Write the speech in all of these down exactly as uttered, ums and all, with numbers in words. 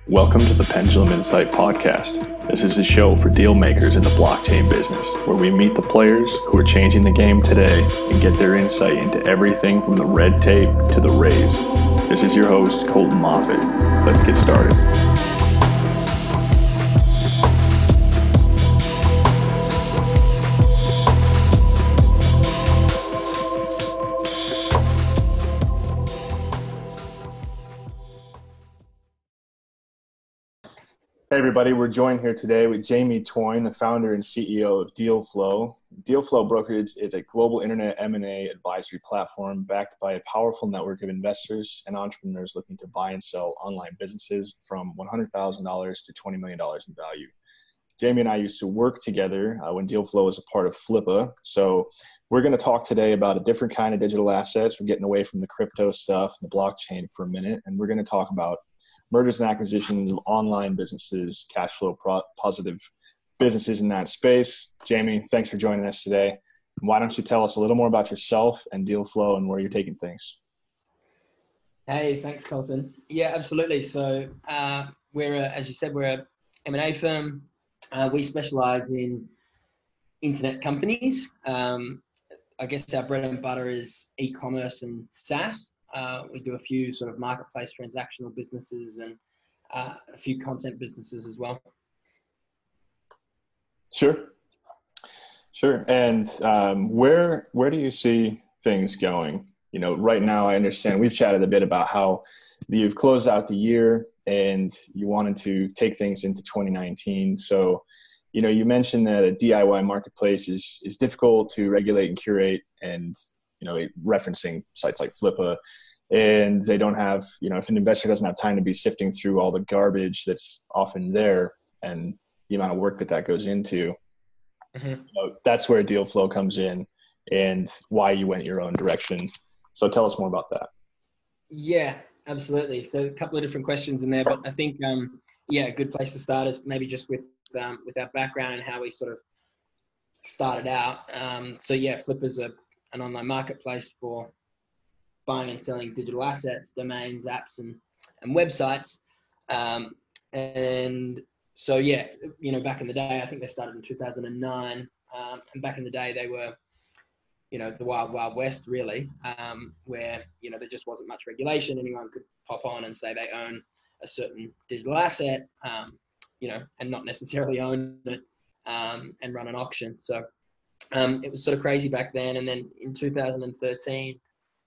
Welcome to the Pendulum Insight Podcast. This is a show for deal makers in the blockchain business, where we meet the players who are changing the game today and get their insight into everything from the red tape to the raise. This is your host, Colton Moffitt. Let's get started. Hey everybody, we're joined here today with Jamie Toyne, the founder and C E O of DealFlow. DealFlow Brokerage is a global internet M and A advisory platform backed by a powerful network of investors and entrepreneurs looking to buy and sell online businesses from one hundred thousand dollars to twenty million dollars in value. Jamie and I used to work together uh, when DealFlow was a part of Flippa. So we're going to talk today about a different kind of digital assets. We're getting away from the crypto stuff and the blockchain for a minute, and we're going to talk about mergers and acquisitions of online businesses, cash flow pro- positive businesses in that space. Jamie, thanks for joining us today. Why don't you tell us a little more about yourself and DealFlow and where you're taking things? Hey, thanks, Colton. Yeah, absolutely. So uh, we're, a, as you said, we're a M and A firm. Uh, we specialize in internet companies. Um, I guess our bread and butter is e-commerce and SaaS. Uh, we do a few sort of marketplace transactional businesses and uh, a few content businesses as well. Sure. Sure. And um, where where do you see things going? You know, right now, I understand we've chatted a bit about how you've closed out the year and you wanted to take things into twenty nineteen. So, you know, you mentioned that a D I Y marketplace is is difficult to regulate and curate, and you know, referencing sites like Flippa, and they don't have, you know, if an investor doesn't have time to be sifting through all the garbage that's often there and the amount of work that that goes into, Mm-hmm. you know, that's where DealFlow comes in and why you went your own direction. So tell us more about that. Yeah, absolutely. So a couple of different questions in there, but I think, um, yeah, a good place to start is maybe just with um, with our background and how we sort of started out. Um, so yeah, Flippa's a an online marketplace for buying and selling digital assets, domains, apps, and, and websites. Um, and so, yeah, you know, back in the day, I think they started in two thousand nine. Um, and back in the day, they were, you know, the wild, wild west, really, um, where, you know, there just wasn't much regulation. Anyone could pop on and say they own a certain digital asset, um, you know, and not necessarily own it um, and run an auction. So um, it was sort of crazy back then. And then in two thousand thirteen,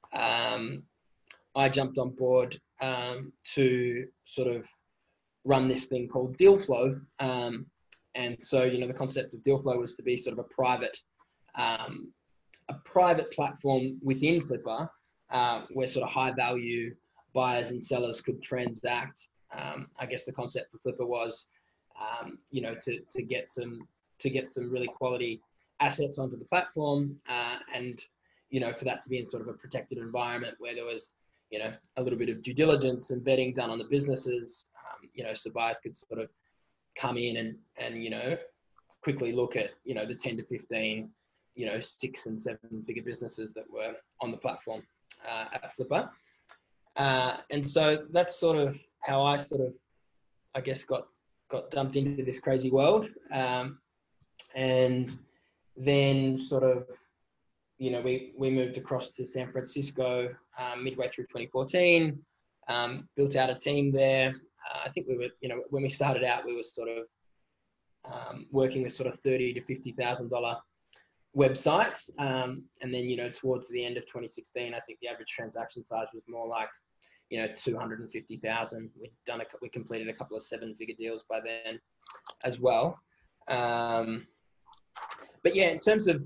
um, I jumped on board um, to sort of run this thing called DealFlow. Um, and so, you know, the concept of DealFlow was to be sort of a private, um, a private platform within Flippa, uh, where sort of high value buyers and sellers could transact. Um, I guess the concept for Flippa was, um, you know, to to get some to get some really quality assets onto the platform, uh, and you know, for that to be in sort of a protected environment where there was, you know, a little bit of due diligence and vetting done on the businesses, um, you know, so buyers could sort of come in and, and, you know, quickly look at, you know, the ten to fifteen, you know, six and seven figure businesses that were on the platform uh, at Flippa. Uh, and so that's sort of how I sort of, I guess, got, got dumped into this crazy world. Um, and then sort of, you know, we, we moved across to San Francisco um, midway through twenty fourteen, um, built out a team there. Uh, I think we were, you know, when we started out, we were sort of um, working with sort of thirty to fifty thousand dollars websites. Um, and then, you know, towards the end of twenty sixteen, I think the average transaction size was more like, you know, two hundred fifty thousand. We'd done a, we completed a couple of seven figure deals by then as well. Um, but yeah, in terms of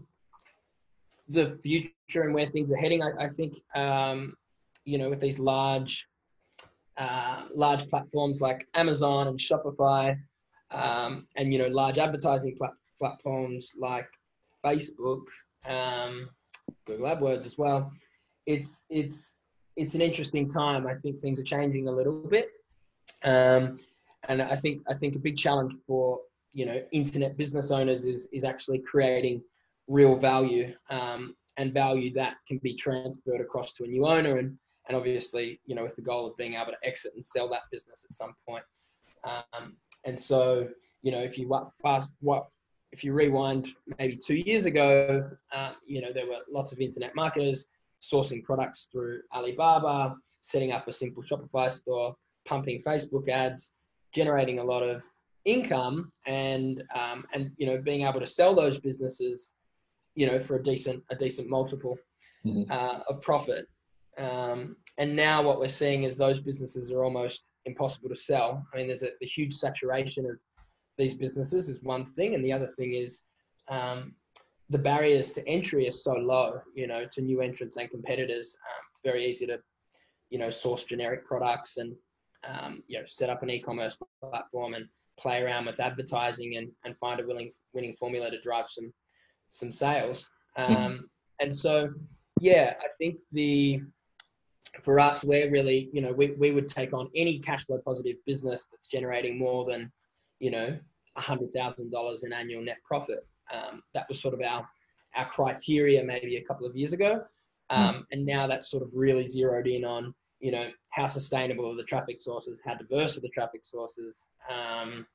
the future and where things are heading, I, I think, um, you know, with these large, uh, large platforms like Amazon and Shopify, um, and, you know, large advertising plat- platforms like Facebook, um, Google AdWords as well, it's, it's, it's an interesting time. I think things are changing a little bit. Um, and I think, I think a big challenge for, you know, internet business owners is, is actually creating real value, um, and value that can be transferred across to a new owner. And, and obviously, you know, with the goal of being able to exit and sell that business at some point. Um, and so, you know, if you fast, what, if you rewind maybe two years ago, um, you know, there were lots of internet marketers sourcing products through Alibaba, setting up a simple Shopify store, pumping Facebook ads, generating a lot of income, and um, and you know, being able to sell those businesses, you know, for a decent a decent multiple mm-hmm. uh, of profit. Um, and now what we're seeing is those businesses are almost impossible to sell. I mean, there's a, a huge saturation of these businesses is one thing, and the other thing is um, the barriers to entry are so low, you know, to new entrants and competitors. Um, it's very easy to, you know, source generic products and, um, you know, set up an e-commerce platform and play around with advertising and, and find a willing, winning formula to drive some, some sales. Um, mm-hmm. And so, yeah, I think the, for us, we're really, you know, we, we would take on any cash flow positive business that's generating more than, you know, one hundred thousand dollars in annual net profit. Um, that was sort of our, our criteria maybe a couple of years ago. Um, mm. And now that's sort of really zeroed in on, you know, how sustainable are the traffic sources, how diverse are the traffic sources, um,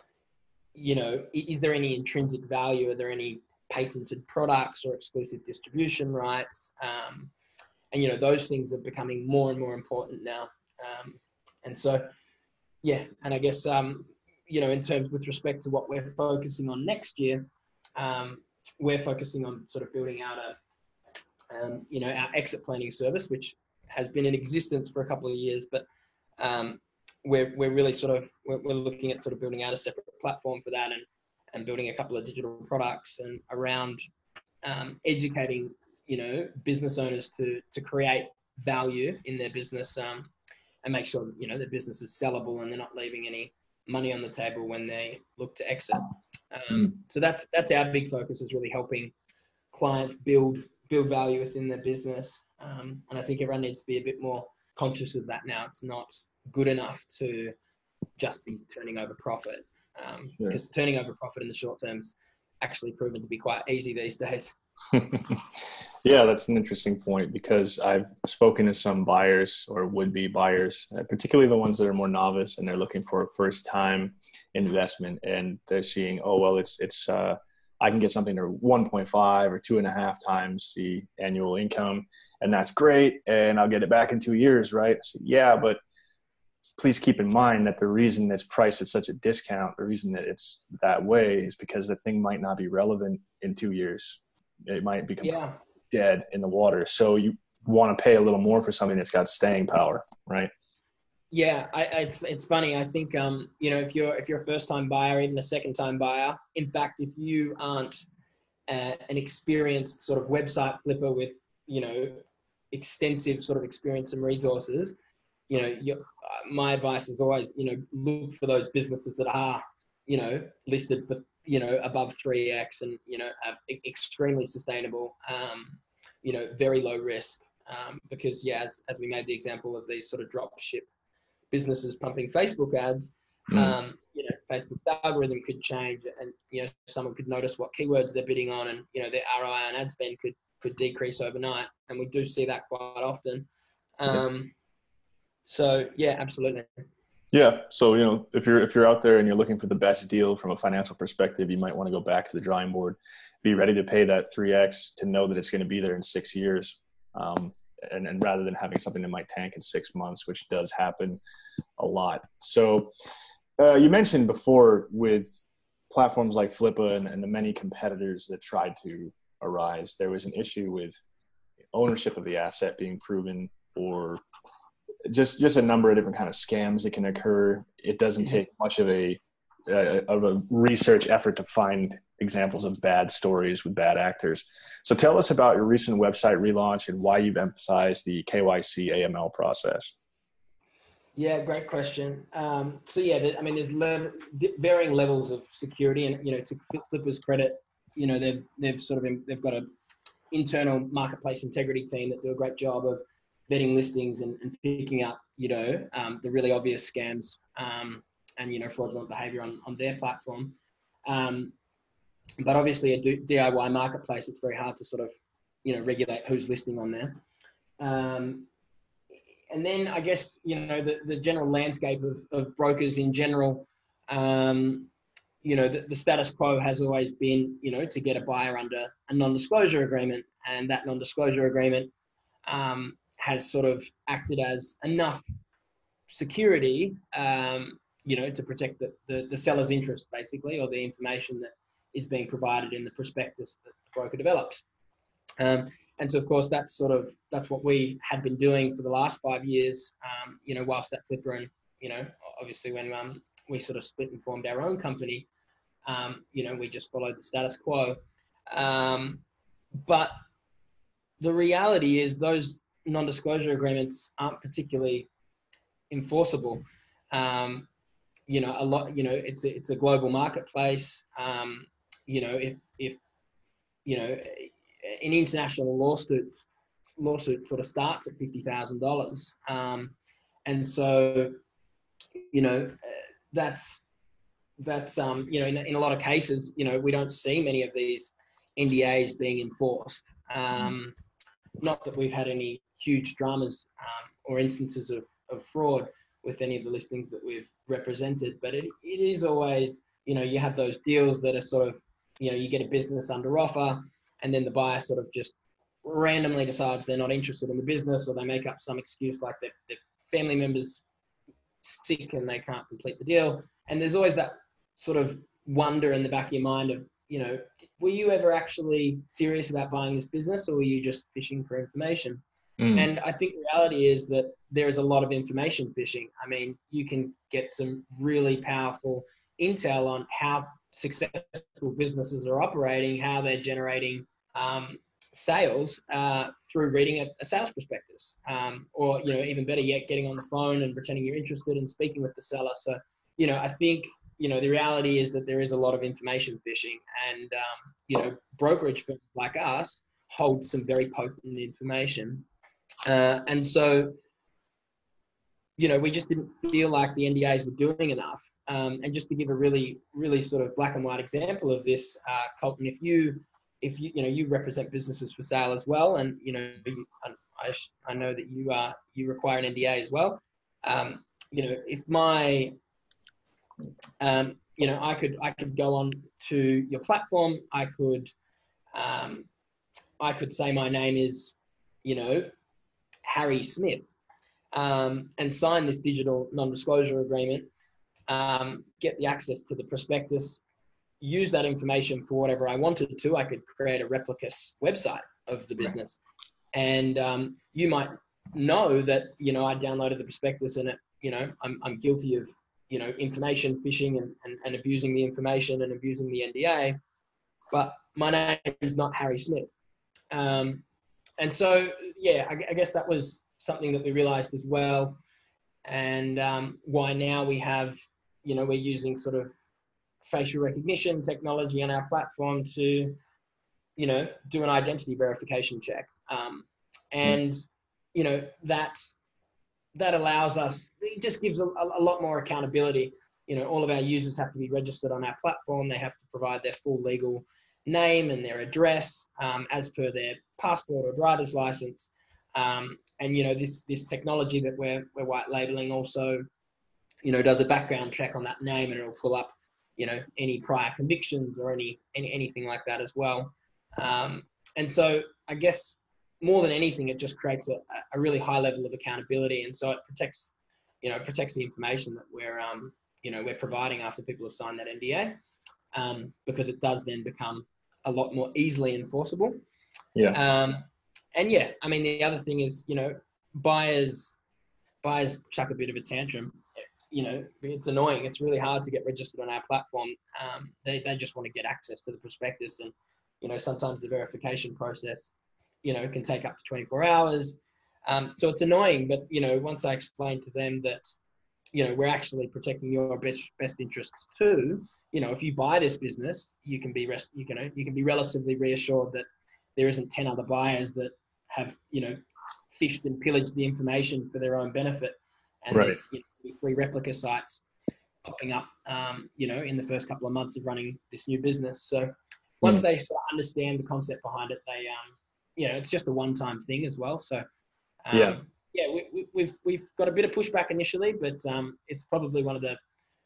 you know, is there any intrinsic value? Are there any patented products or exclusive distribution rights? Um, and, you know, those things are becoming more and more important now. Um, and so, yeah, and I guess, um, you know, in terms with respect to what we're focusing on next year, um, we're focusing on sort of building out a, um, you know, our exit planning service, which has been in existence for a couple of years, but um, we're we're really sort of we're, we're looking at sort of building out a separate platform for that, and and building a couple of digital products and around um, educating, you know, business owners to to create value in their business, um, and make sure, you know, their business is sellable and they're not leaving any money on the table when they look to exit. Um, mm. So that's that's our big focus, is really helping clients build build value within their business. Um, and I think everyone needs to be a bit more conscious of that now. It's not good enough to just be turning over profit, um, yeah. because turning over profit in the short term's actually proven to be quite easy these days. Yeah, that's an interesting point, because I've spoken to some buyers or would-be buyers, particularly the ones that are more novice and they're looking for a first-time investment, and they're seeing, oh, well, it's it's uh, I can get something to one point five or two and a half times the annual income, and that's great, and I'll get it back in two years, right? So, yeah, but please keep in mind that the reason it's priced at such a discount, the reason that it's that way, is because the thing might not be relevant in two years. It might become yeah. dead in the water. So you want to pay a little more for something that's got staying power, right? Yeah, I, I, it's it's funny. I think um, you know, if you're if you're a first time buyer, even a second time buyer, in fact, if you aren't uh, an experienced sort of website flipper with, you know, extensive sort of experience and resources, you know, you, uh, my advice is always, you know, look for those businesses that are, you know, listed for, you know, above three X and, you know, uh, extremely sustainable, um, you know, very low risk. Um, because, yeah, as, as we made the example of these sort of drop ship businesses pumping Facebook ads, mm. um, you know, Facebook's algorithm could change, and, you know, someone could notice what keywords they're bidding on, and, you know, their R O I on ad spend could, could decrease overnight. And we do see that quite often. Um, so, yeah, absolutely. Yeah. So, you know, if you're, if you're out there and you're looking for the best deal from a financial perspective, you might want to go back to the drawing board, be ready to pay that three X to know that it's going to be there in six years. Um, and, and rather than having something that might tank in six months, which does happen a lot. So uh, you mentioned before with platforms like Flippa and, and the many competitors that tried to arise, there was an issue with ownership of the asset being proven, or just just a number of different kind of scams that can occur. It doesn't take much of a uh, of a research effort to find examples of bad stories with bad actors. So tell us about your recent website relaunch and why you've emphasized the K Y C A M L process. Yeah, great question. Um, so yeah, I mean, there's le- varying levels of security, and, you know, to Flippa's credit, you know, they've they've sort of they've got an internal marketplace integrity team that do a great job of vetting listings and, and picking up, you know, um, the really obvious scams um, and, you know, fraudulent behavior on, on their platform. Um, but obviously a D I Y marketplace, it's very hard to sort of, you know, regulate who's listing on there. Um, and then I guess, you know, the, the general landscape of, of brokers in general, um, you know, the, the status quo has always been, you know, to get a buyer under a non-disclosure agreement, and that non-disclosure agreement um, has sort of acted as enough security, um, you know, to protect the, the, the seller's interest, basically, or the information that is being provided in the prospectus that the broker develops. Um, and so, of course, that's sort of, that's what we had been doing for the last five years, um, you know, whilst at Flipper, and, you know, obviously when um, we sort of split and formed our own company, um, you know, we just followed the status quo. Um, but the reality is those non-disclosure agreements aren't particularly enforceable. Um, you know, a lot, you know, it's a, it's a global marketplace. Um, you know, if, if, you know, an international lawsuit, lawsuit sort of starts at fifty thousand dollars. Um, and so, you know, that's, that's, um, you know, in, in a lot of cases, you know, we don't see many of these N D As being enforced. Um, not that we've had any huge dramas um, or instances of, of fraud with any of the listings that we've represented, but it, it is always, you know, you have those deals that are sort of, you know, you get a business under offer, and then the buyer sort of just randomly decides they're not interested in the business, or they make up some excuse like their, their family member's sick and they can't complete the deal. And there's always that sort of wonder in the back of your mind of, you know, were you ever actually serious about buying this business, or were you just fishing for information? Mm. And I think the reality is that there is a lot of information fishing. I mean, you can get some really powerful intel on how successful businesses are operating, how they're generating um, sales uh, through reading a, a sales prospectus, um, or, you know, even better yet, getting on the phone and pretending you're interested and speaking with the seller. So, you know, I think, you know, the reality is that there is a lot of information fishing, and, um, you know, brokerage firms like us hold some very potent information. Uh, and so, you know, we just didn't feel like the N D As were doing enough. Um, and just to give a really, really sort of black and white example of this, uh, Colton, if you, if you, you know, you represent businesses for sale as well, and, you know, you, I, I know that you are, you require an N D A as well. Um, you know, if my, um, you know, I could, I could go on to your platform. I could, um, I could say my name is, you know, Harry Smith, um, and sign this digital non-disclosure agreement, um, get the access to the prospectus, use that information for whatever I wanted to. I could create a replica website of the business. And um, you might know that, you know, I downloaded the prospectus and it, you know, I'm, I'm guilty of, you know, information phishing and, and, and abusing the information and abusing the N D A, but my name is not Harry Smith. Um, and so, yeah, I, I guess that was something that we realized as well. And um, why now we have, you know, we're using sort of facial recognition technology on our platform to, you know, do an identity verification check. Um, and, you know, that, that allows us, it just gives a, a lot more accountability. You know, all of our users have to be registered on our platform. They have to provide their full legal name and their address um, as per their passport or driver's license. Um, and, you know, this, this technology that we're, we're white labeling also, you know, does a background check on that name, and it'll pull up, you know, any prior convictions or any, any anything like that as well. Um, and so I guess more than anything, it just creates a, a really high level of accountability. And so it protects, you know, it protects the information that we're, um, you know, we're providing after people have signed that N D A, um, because it does then become a lot more easily enforceable. Yeah. Um, and yeah, I mean, the other thing is, you know, buyers, buyers chuck a bit of a tantrum. You know, it's annoying. It's really hard to get registered on our platform. Um, they, they just want to get access to the prospectus, and, you know, sometimes the verification process, you know, can take up to twenty-four hours. Um, so it's annoying, but, you know, once I explain to them that, you know, we're actually protecting your best, best interests too, you know, if you buy this business, you can be, rest, you can, you can be relatively reassured that there isn't ten other buyers that have, you know, fished and pillaged the information for their own benefit. And right. there's, you know, free replica sites popping up, um, you know, in the first couple of months of running this new business. So once mm. they sort of understand the concept behind it, they, um, you know, it's just a one-time thing as well. So, um, yeah. yeah, we, we, we've we've got a bit of pushback initially, but um, it's probably one of the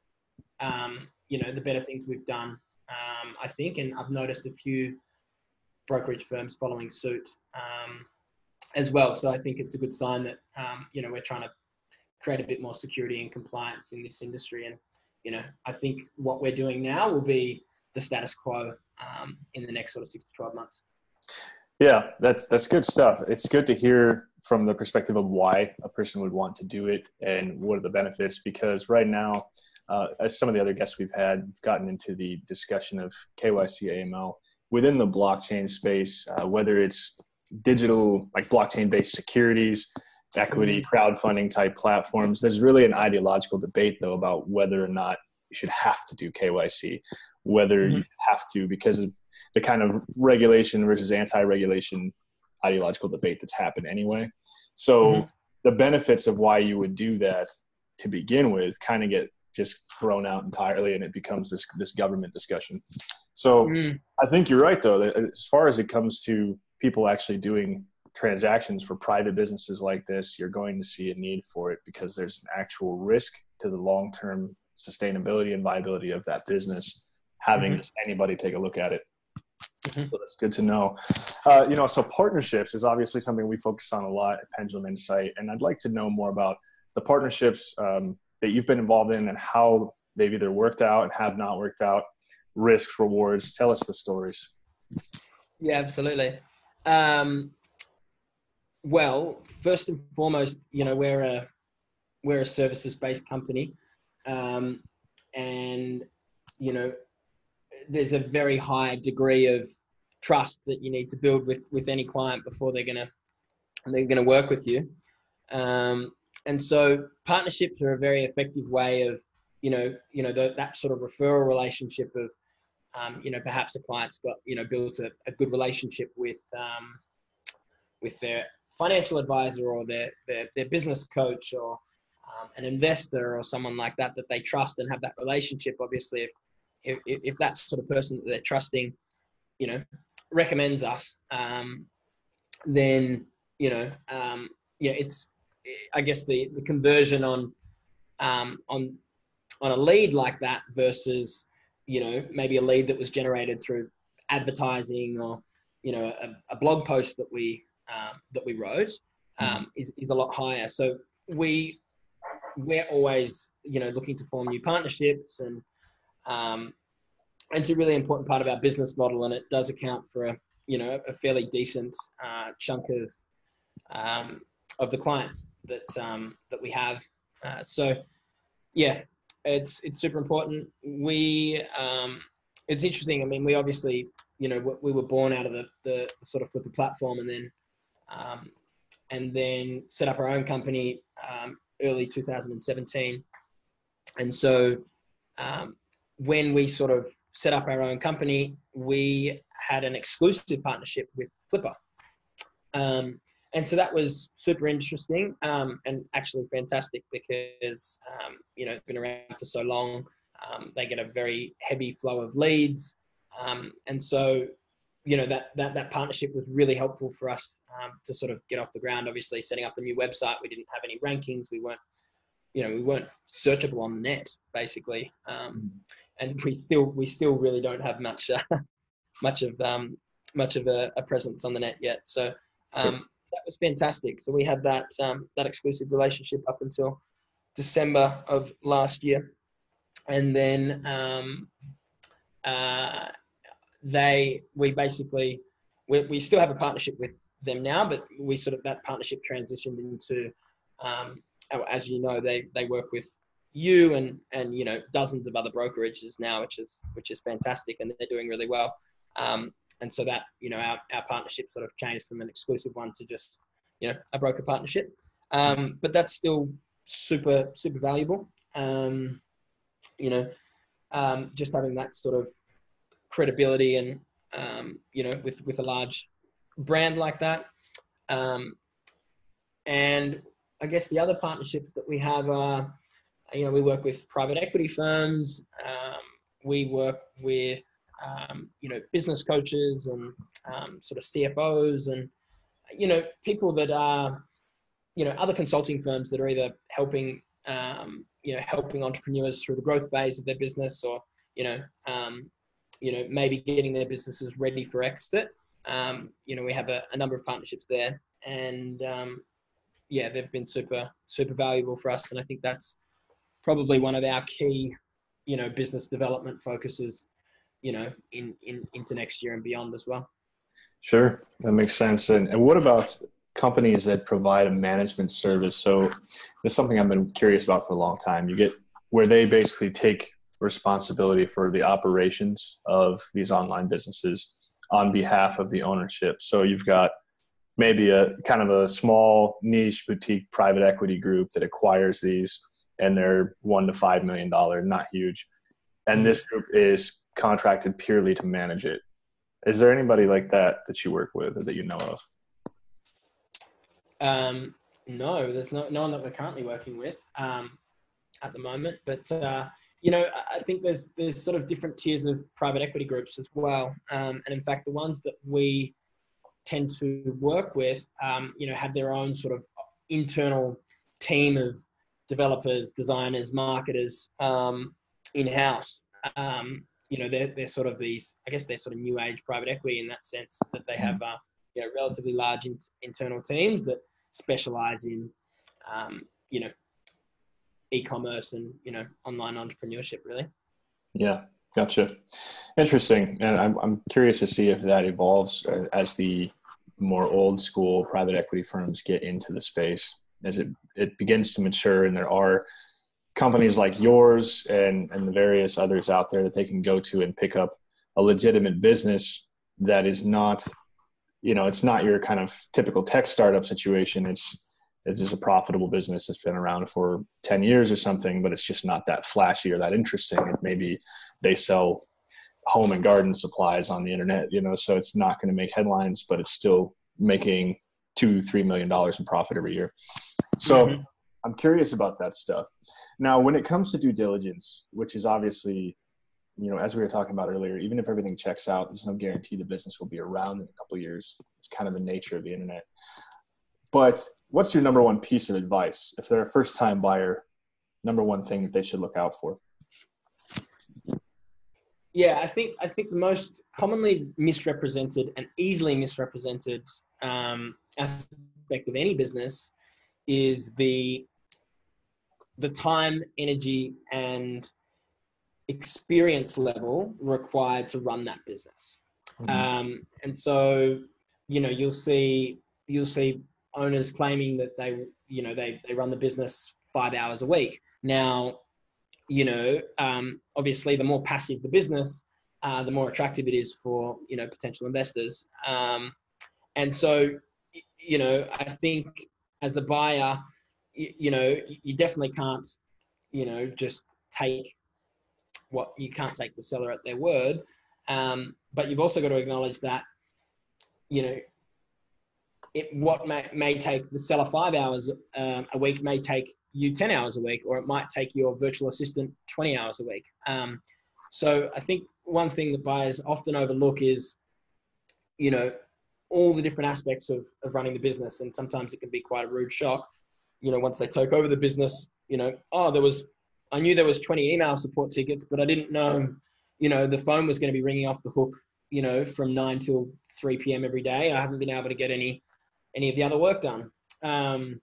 um, you know the better things we've done, um, I think. And I've noticed a few brokerage firms following suit um, as well. So I think it's a good sign that um, you know we're trying to create a bit more security and compliance in this industry. And you know, I think what we're doing now will be the status quo um, in the next sort of six to twelve months. Yeah, that's that's good stuff. It's good to hear from the perspective of why a person would want to do it and what are the benefits, because right now, uh, as some of the other guests we've had, we've gotten into the discussion of K Y C, A M L within the blockchain space, uh, whether it's digital, like blockchain-based securities, equity, crowdfunding type platforms. There's really an ideological debate, though, about whether or not you should have to do K Y C, whether mm-hmm. you have to because of the kind of regulation versus anti-regulation ideological debate that's happened anyway. So mm-hmm. the benefits of why you would do that to begin with kind of get just thrown out entirely, and it becomes this this government discussion. So mm-hmm. I think you're right, though, that as far as it comes to people actually doing transactions for private businesses like this, you're going to see a need for it because there's an actual risk to the long-term sustainability and viability of that business, having mm-hmm. just anybody take a look at it. Mm-hmm. So that's good to know. Uh, you know, so partnerships is obviously something we focus on a lot at Pendulum Insight, and I'd like to know more about the partnerships um, that you've been involved in and how they've either worked out and have not worked out, risks, rewards. Tell us the stories. Yeah, absolutely. Um, well, first and foremost, you know, we're a we're a services-based company, um, and you know, there's a very high degree of trust that you need to build with with any client before they're gonna they're gonna work with you. Um, and so partnerships are a very effective way of, you know, you know the, that sort of referral relationship of, um, you know, perhaps a client's got, you know, built a, a good relationship with um, with their financial advisor or their their, their business coach or um, an investor or someone like that that they trust and have that relationship. Obviously, if if, if that sort of person that they're trusting, you know, recommends us, um, then you know, um, yeah, it's I guess the the conversion on um, on on a lead like that versus, you know, maybe a lead that was generated through advertising or, you know, a, a blog post that we um, that we wrote um, is, is a lot higher. So we we're always, you know, looking to form new partnerships, and um, and it's a really important part of our business model, and it does account for a, you know, a fairly decent uh, chunk of um, of the clients that um, that we have. Uh, so yeah. It's it's super important. We um, it's interesting. I mean, we obviously, you know, we were born out of the, the sort of Flippa platform, and then um, and then set up our own company um, early two thousand seventeen. And so um, when we sort of set up our own company, we had an exclusive partnership with Flippa. Um, And so that was super interesting um, and actually fantastic because, um, you know, it's been around for so long. Um, they get a very heavy flow of leads. Um, and so, you know, that, that, that partnership was really helpful for us um, to sort of get off the ground. Obviously, setting up a new website, we didn't have any rankings. We weren't, you know, we weren't searchable on the net, basically. Um, and we still, we still really don't have much, uh, much of, um, much of a, a presence on the net yet. So, um, that was fantastic. So we had that um, that exclusive relationship up until December of last year, and then um, uh, they we basically we, we still have a partnership with them now, but we sort of that partnership transitioned into um, as you know they they work with you and and you know dozens of other brokerages now, which is which is fantastic, and they're doing really well. Um, And so that, you know, our, our partnership sort of changed from an exclusive one to just, you know, a broker partnership. Um, but that's still super, super valuable. Um, you know, um, just having that sort of credibility and, um, you know, with, with a large brand like that. Um, and I guess the other partnerships that we have are, you know, we work with private equity firms. Um, we work with, Um, you know, business coaches and um, sort of C F Os and, you know, people that are you know, other consulting firms that are either helping, um, you know, helping entrepreneurs through the growth phase of their business, or, you know, um, you know, maybe getting their businesses ready for exit. Um, you know, we have a, a number of partnerships there, and um, yeah, they've been super, super valuable for us. And I think that's probably one of our key, you know, business development focuses, you know, in, in into next year and beyond as well. Sure, that makes sense. And, and what about companies that provide a management service? So it's something I've been curious about for a long time. You get where they basically take responsibility for the operations of these online businesses on behalf of the ownership. So you've got maybe a kind of a small niche boutique private equity group that acquires these, and they're one to five million dollars, not huge. And this group is contracted purely to manage it. Is there anybody like that that you work with or that you know of? Um, no, there's no, no one that we're currently working with um, at the moment. But, uh, you know, I think there's there's sort of different tiers of private equity groups as well. Um, and in fact, the ones that we tend to work with, um, you know, have their own sort of internal team of developers, designers, marketers um, in-house. Um, you know, they're, they're sort of these, I guess they're sort of new age private equity in that sense, that they have, uh, you know, relatively large in, internal teams that specialize in, um, you know, e-commerce and, you know, online entrepreneurship, really. Yeah, gotcha. Interesting. And I'm, I'm curious to see if that evolves as the more old school private equity firms get into the space, as it, it begins to mature, and there are companies like yours and, and the various others out there that they can go to and pick up a legitimate business that is not, you know, it's not your kind of typical tech startup situation. It's, it's just a profitable business that's been around for ten years or something, but it's just not that flashy or that interesting. And maybe they sell home and garden supplies on the internet, you know, so it's not going to make headlines, but it's still making two, three million dollars in profit every year. So mm-hmm. I'm curious about that stuff. Now, when it comes to due diligence, which is obviously, you know, as we were talking about earlier, even if everything checks out, there's no guarantee the business will be around in a couple of years. It's kind of the nature of the internet. But what's your number one piece of advice if they're a first-time buyer? Number one thing that they should look out for? Yeah, I think I think the most commonly misrepresented and easily misrepresented um, aspect of any business is the the time, energy, and experience level required to run that business. Mm-hmm. Um, and so, you know, you'll see you'll see owners claiming that they, you know, they they run the business five hours a week. Now, you know, um, obviously, the more passive the business, uh, the more attractive it is for, you know, potential investors. Um, and so, you know, I think as a buyer, you, you know, you definitely can't, you know, just take what you can't take the seller at their word. Um, but you've also got to acknowledge that, you know, it, what may, may take the seller five hours um, a week may take you ten hours a week, or it might take your virtual assistant twenty hours a week. Um, so I think one thing that buyers often overlook is, you know, all the different aspects of, of running the business. And sometimes it can be quite a rude shock, you know, once they take over the business, you know, oh, there was, I knew there was twenty email support tickets, but I didn't know, you know, the phone was going to be ringing off the hook, you know, from nine till three p.m. every day. I haven't been able to get any, any of the other work done. Um,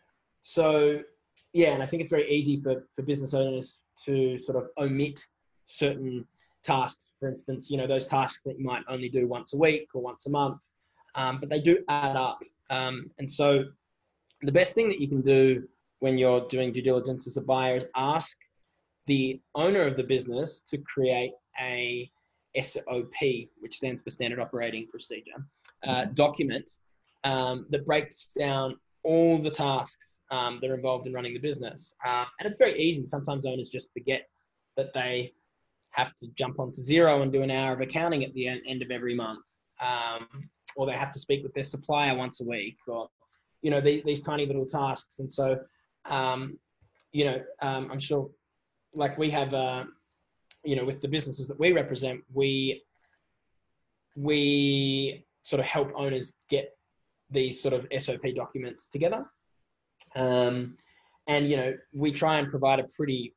so yeah, and I think it's very easy for, for business owners to sort of omit certain tasks. For instance, you know, those tasks that you might only do once a week or once a month, um, but they do add up. Um, and so the best thing that you can do when you're doing due diligence as a buyer is ask the owner of the business to create a S O P, which stands for Standard Operating Procedure, uh, document um, that breaks down all the tasks um, that are involved in running the business. Uh, and it's very easy. Sometimes owners just forget that they have to jump onto Xero and do an hour of accounting at the end of every month. Um, or they have to speak with their supplier once a week, or, you know, these, these tiny little tasks. And so, um, you know, um, I'm sure, like we have, uh, you know, with the businesses that we represent, we, we sort of help owners get these sort of S O P documents together. Um, and, you know, we try and provide a pretty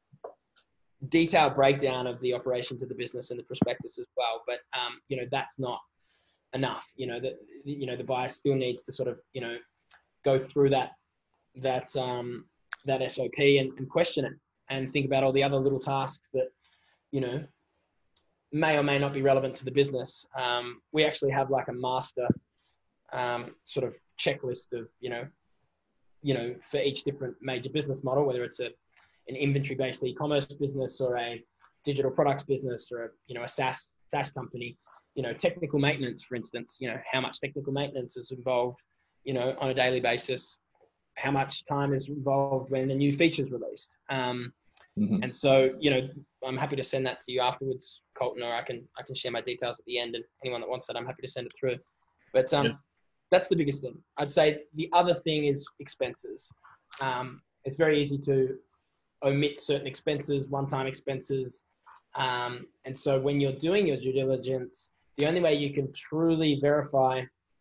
detailed breakdown of the operations of the business in the prospectus as well. But, um, you know, that's not enough. You know, that, you know, the buyer still needs to sort of, you know, go through that, that, um, that S O P and, and question it and think about all the other little tasks that, you know, may or may not be relevant to the business. Um, we actually have like a master um, sort of checklist of, you know, you know, for each different major business model, whether it's a, an inventory-based e-commerce business or a digital products business or a, you know, a SaaS, SaaS company, you know, technical maintenance, for instance, you know, how much technical maintenance is involved, you know, on a daily basis, how much time is involved when a new feature is released. Um, mm-hmm. And so, you know, I'm happy to send that to you afterwards, Colton, or I can, I can share my details at the end, and anyone that wants that, I'm happy to send it through. But um, yeah. That's the biggest thing. I'd say the other thing is expenses. Um, it's very easy to omit certain expenses, one-time expenses. Um, and so when you're doing your due diligence, the only way you can truly verify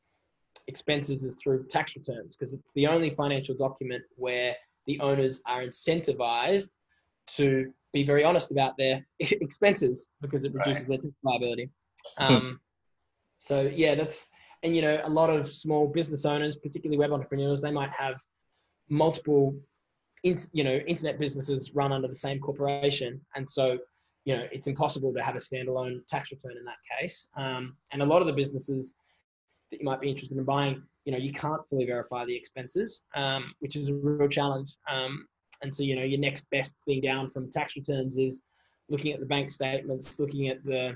expenses is through tax returns, because it's the only financial document where the owners are incentivized to be very honest about their expenses, because it reduces right. their tax liability. Um, so yeah, that's, and you know, a lot of small business owners, particularly web entrepreneurs, they might have multiple, you know, internet businesses run under the same corporation. And so, you know, it's impossible to have a standalone tax return in that case. Um, and a lot of the businesses that you might be interested in buying, you know, you can't fully verify the expenses, um, which is a real challenge. Um, and so, you know, your next best thing down from tax returns is looking at the bank statements, looking at the,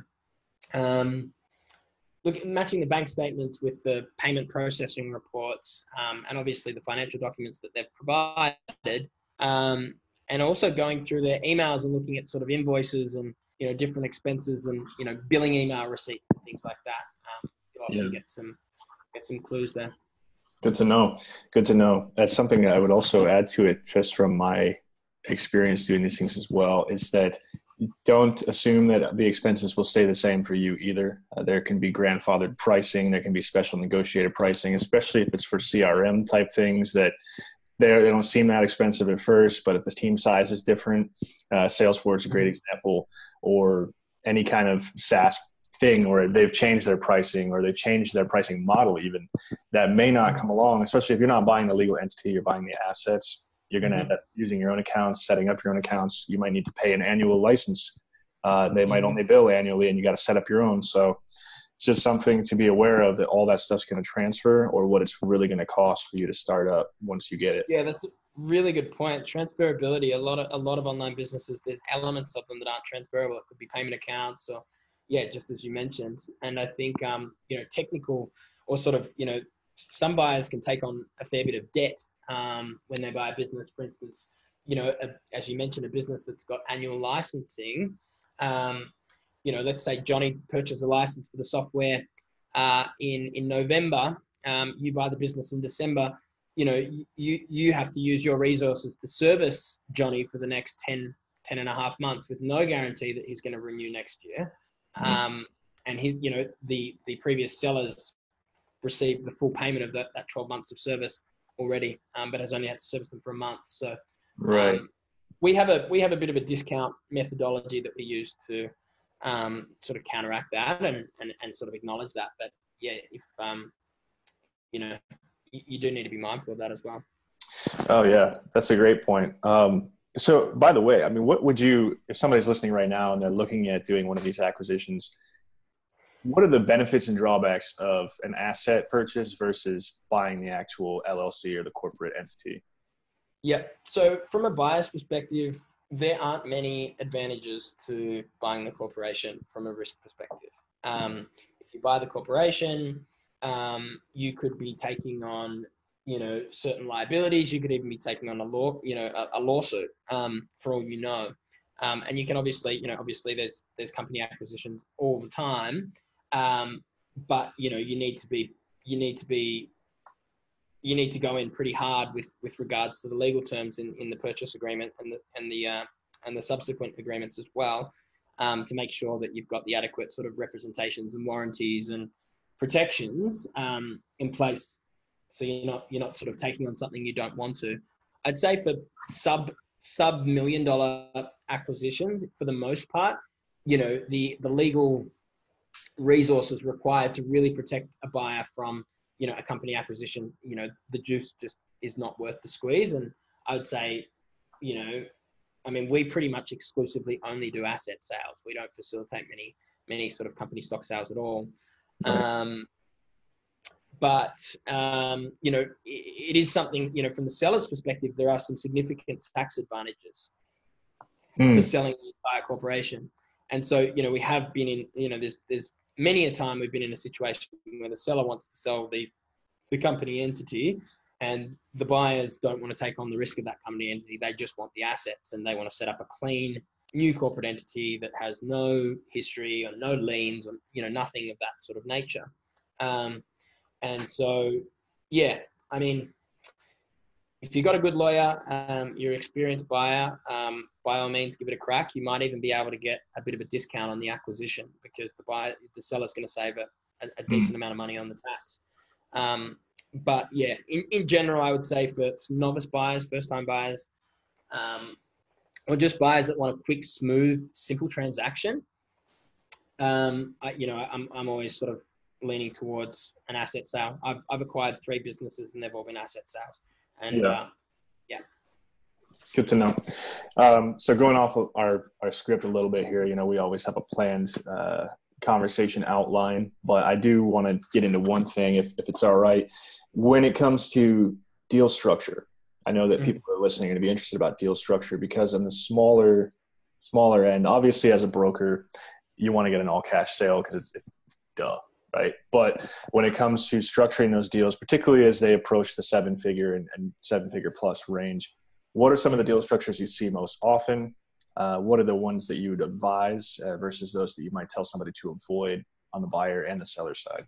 um, look, matching the bank statements with the payment processing reports, um, and obviously the financial documents that they've provided, um, and also going through their emails and looking at sort of invoices and, you know, different expenses and, you know, billing email receipts and things like that. Um, you'll often yeah. get some get some clues there. Good to know. Good to know. That's something that I would also add to it, just from my experience doing these things as well, is that don't assume that the expenses will stay the same for you either. Uh, there can be grandfathered pricing. There can be special negotiated pricing, especially if it's for C R M type things that they don't seem that expensive at first, but if the team size is different, uh, Salesforce is a great example, or any kind of SaaS thing where they've changed their pricing or they've changed their pricing model even, that may not come along, especially if you're not buying the legal entity, you're buying the assets. You're going to end up using your own accounts, setting up your own accounts. You might need to pay an annual license. Uh, they might only bill annually, and you got to set up your own. So it's just something to be aware of, that all that stuff's going to transfer, or what it's really going to cost for you to start up once you get it. Yeah, that's a really good point. Transferability. A lot of a lot of online businesses, there's elements of them that aren't transferable. It could be payment accounts, or yeah, just as you mentioned. And I think um, you know, technical, or sort of, you know, some buyers can take on a fair bit of debt. Um, when they buy a business, for instance, you know, a, as you mentioned, a business that's got annual licensing, um, you know, let's say Johnny purchased a license for the software uh, in, in November, um, you buy the business in December, you know, you, you have to use your resources to service Johnny for the next ten, ten and a half months with no guarantee that he's going to renew next year. Mm-hmm. Um, and he, you know, the, the previous sellers received the full payment of that, that twelve months of service already, um, but has only had to service them for a month. So right. Um, we have a we have a bit of a discount methodology that we use to um, sort of counteract that and, and, and sort of acknowledge that. But yeah, if um, you know, you, you do need to be mindful of that as well. Oh yeah, that's a great point. Um, so by the way, I mean, what would you, if somebody's listening right now and they're looking at doing one of these acquisitions, what are the benefits and drawbacks of an asset purchase versus buying the actual L L C or the corporate entity? Yeah. So from a buyer's perspective, there aren't many advantages to buying the corporation from a risk perspective. Um, if you buy the corporation, um, you could be taking on, you know, certain liabilities. You could even be taking on a law, you know, a, a lawsuit, um, for all you know. Um, and you can obviously, you know, obviously there's there's company acquisitions all the time. Um, but you know, you need to be, you need to be, you need to go in pretty hard with, with regards to the legal terms in, in the purchase agreement and the, and the, uh, and the subsequent agreements as well, um, to make sure that you've got the adequate sort of representations and warranties and protections, um, in place so you're not you're not sort of taking on something you don't want to. I'd say for sub sub million dollar acquisitions, for the most part, you know, the the legal resources required to really protect a buyer from, you know, a company acquisition, you know, the juice just is not worth the squeeze. And I would say, you know, I mean, we pretty much exclusively only do asset sales. We don't facilitate many, many sort of company stock sales at all. Right. Um, but, um, you know, it, it is something, you know, from the seller's perspective, there are some significant tax advantages mm. for selling the entire corporation. And so, you know, we have been in, you know, there's, there's many a time we've been in a situation where the seller wants to sell the, the company entity, and the buyers don't want to take on the risk of that company entity. They just want the assets, and they want to set up a clean new corporate entity that has no history or no liens or, you know, nothing of that sort of nature. Um, and so, yeah, I mean, if you've got a good lawyer, um, you're an experienced buyer, um, by all means, give it a crack. You might even be able to get a bit of a discount on the acquisition, because the buyer, the seller's going to save a, a decent mm. amount of money on the tax. Um, but yeah, in, in general, I would say for novice buyers, first-time buyers, um, or just buyers that want a quick, smooth, simple transaction, um, I, you know, I'm I'm always sort of leaning towards an asset sale. I've I've acquired three businesses, and they've all been asset sales. And yeah. Uh, yeah. Good to know. Um, so going off of our, our script a little bit here, you know, we always have a planned uh, conversation outline, but I do want to get into one thing, if, if it's all right. When it comes to deal structure, I know that mm-hmm. people are listening are going to be interested about deal structure, because on the smaller, smaller end, obviously as a broker, you want to get an all cash sale because it's, it's duh. Right. But when it comes to structuring those deals, particularly as they approach the seven figure and, and seven figure plus range, what are some of the deal structures you see most often? Uh, what are the ones that you would advise uh, versus those that you might tell somebody to avoid on the buyer and the seller side?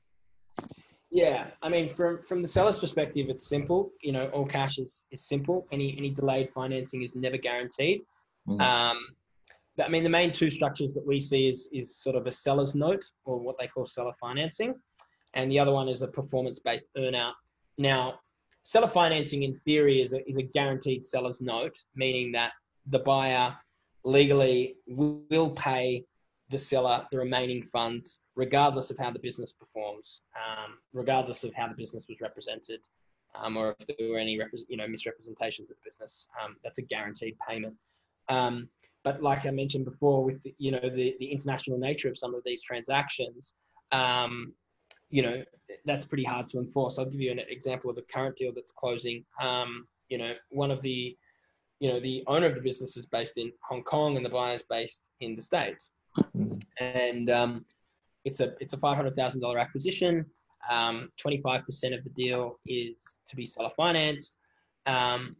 Yeah. I mean, from, from the seller's perspective, it's simple. You know, all cash is, is simple. Any, any delayed financing is never guaranteed. Mm-hmm. Um, I mean, the main two structures that we see is, is sort of a seller's note, or what they call seller financing. And the other one is a performance-based earnout. Now, seller financing in theory is a, is a guaranteed seller's note, meaning that the buyer legally will pay the seller the remaining funds, regardless of how the business performs, um, regardless of how the business was represented, um, or if there were any you know, misrepresentations of the business. Um, that's a guaranteed payment. Um, But like I mentioned before, with the, you know the, the international nature of some of these transactions, um, you know that's pretty hard to enforce. I'll give you an example of a current deal that's closing. Um, you know, one of the, you know, the owner of the business is based in Hong Kong, and the buyer is based in the States. And um, it's a it's a five hundred thousand dollar acquisition. Um, twenty-five percent of the deal is to be seller financed, um,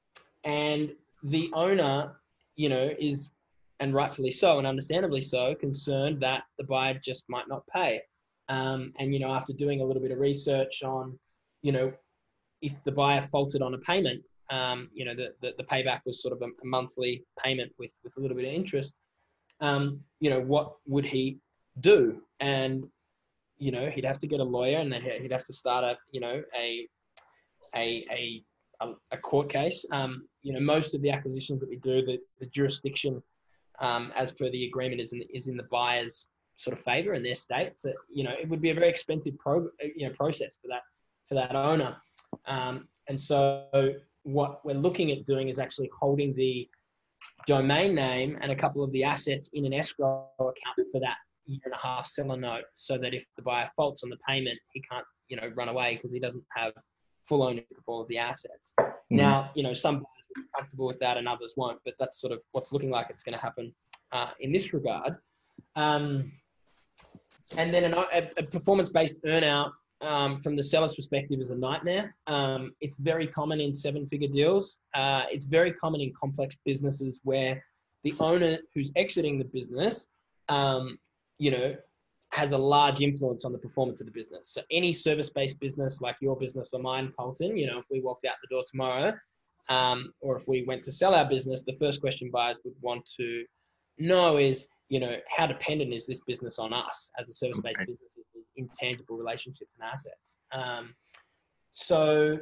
and the owner, you know, is, and rightfully so, and understandably so, concerned that the buyer just might not pay. Um, and, you know, after doing a little bit of research on, you know, if the buyer faulted on a payment, um, you know, the, the, the payback was sort of a, a monthly payment with, with a little bit of interest, um, you know, what would he do? And, you know, he'd have to get a lawyer, and then he'd have to start a, you know, a, a, a, a, a court case. Um, you know, most of the acquisitions that we do, the, the jurisdiction, um, as per the agreement, is in, is in the buyer's sort of favor in their state. So, you know, it would be a very expensive pro, you know, process for that, for that owner. Um, and so what we're looking at doing is actually holding the domain name and a couple of the assets in an escrow account for that year and a half seller note, so that if the buyer faults on the payment, he can't, you know, run away because he doesn't have full ownership of all of the assets. Mm-hmm. Now, you know, some buyers will be comfortable with that and others won't, but that's sort of what's looking like it's going to happen uh, in this regard. Um, and then an, a, a performance-based earnout, um, from the seller's perspective, is a nightmare. Um, it's very common in seven-figure deals. Uh, it's very common in complex businesses where the owner who's exiting the business, um, you know, has a large influence on the performance of the business. So any service-based business like your business or mine, Colton, you know, if we walked out the door tomorrow, um, or if we went to sell our business, the first question buyers would want to know is, you know, how dependent is this business on us as a service-based okay. business with intangible relationships and assets? Um, so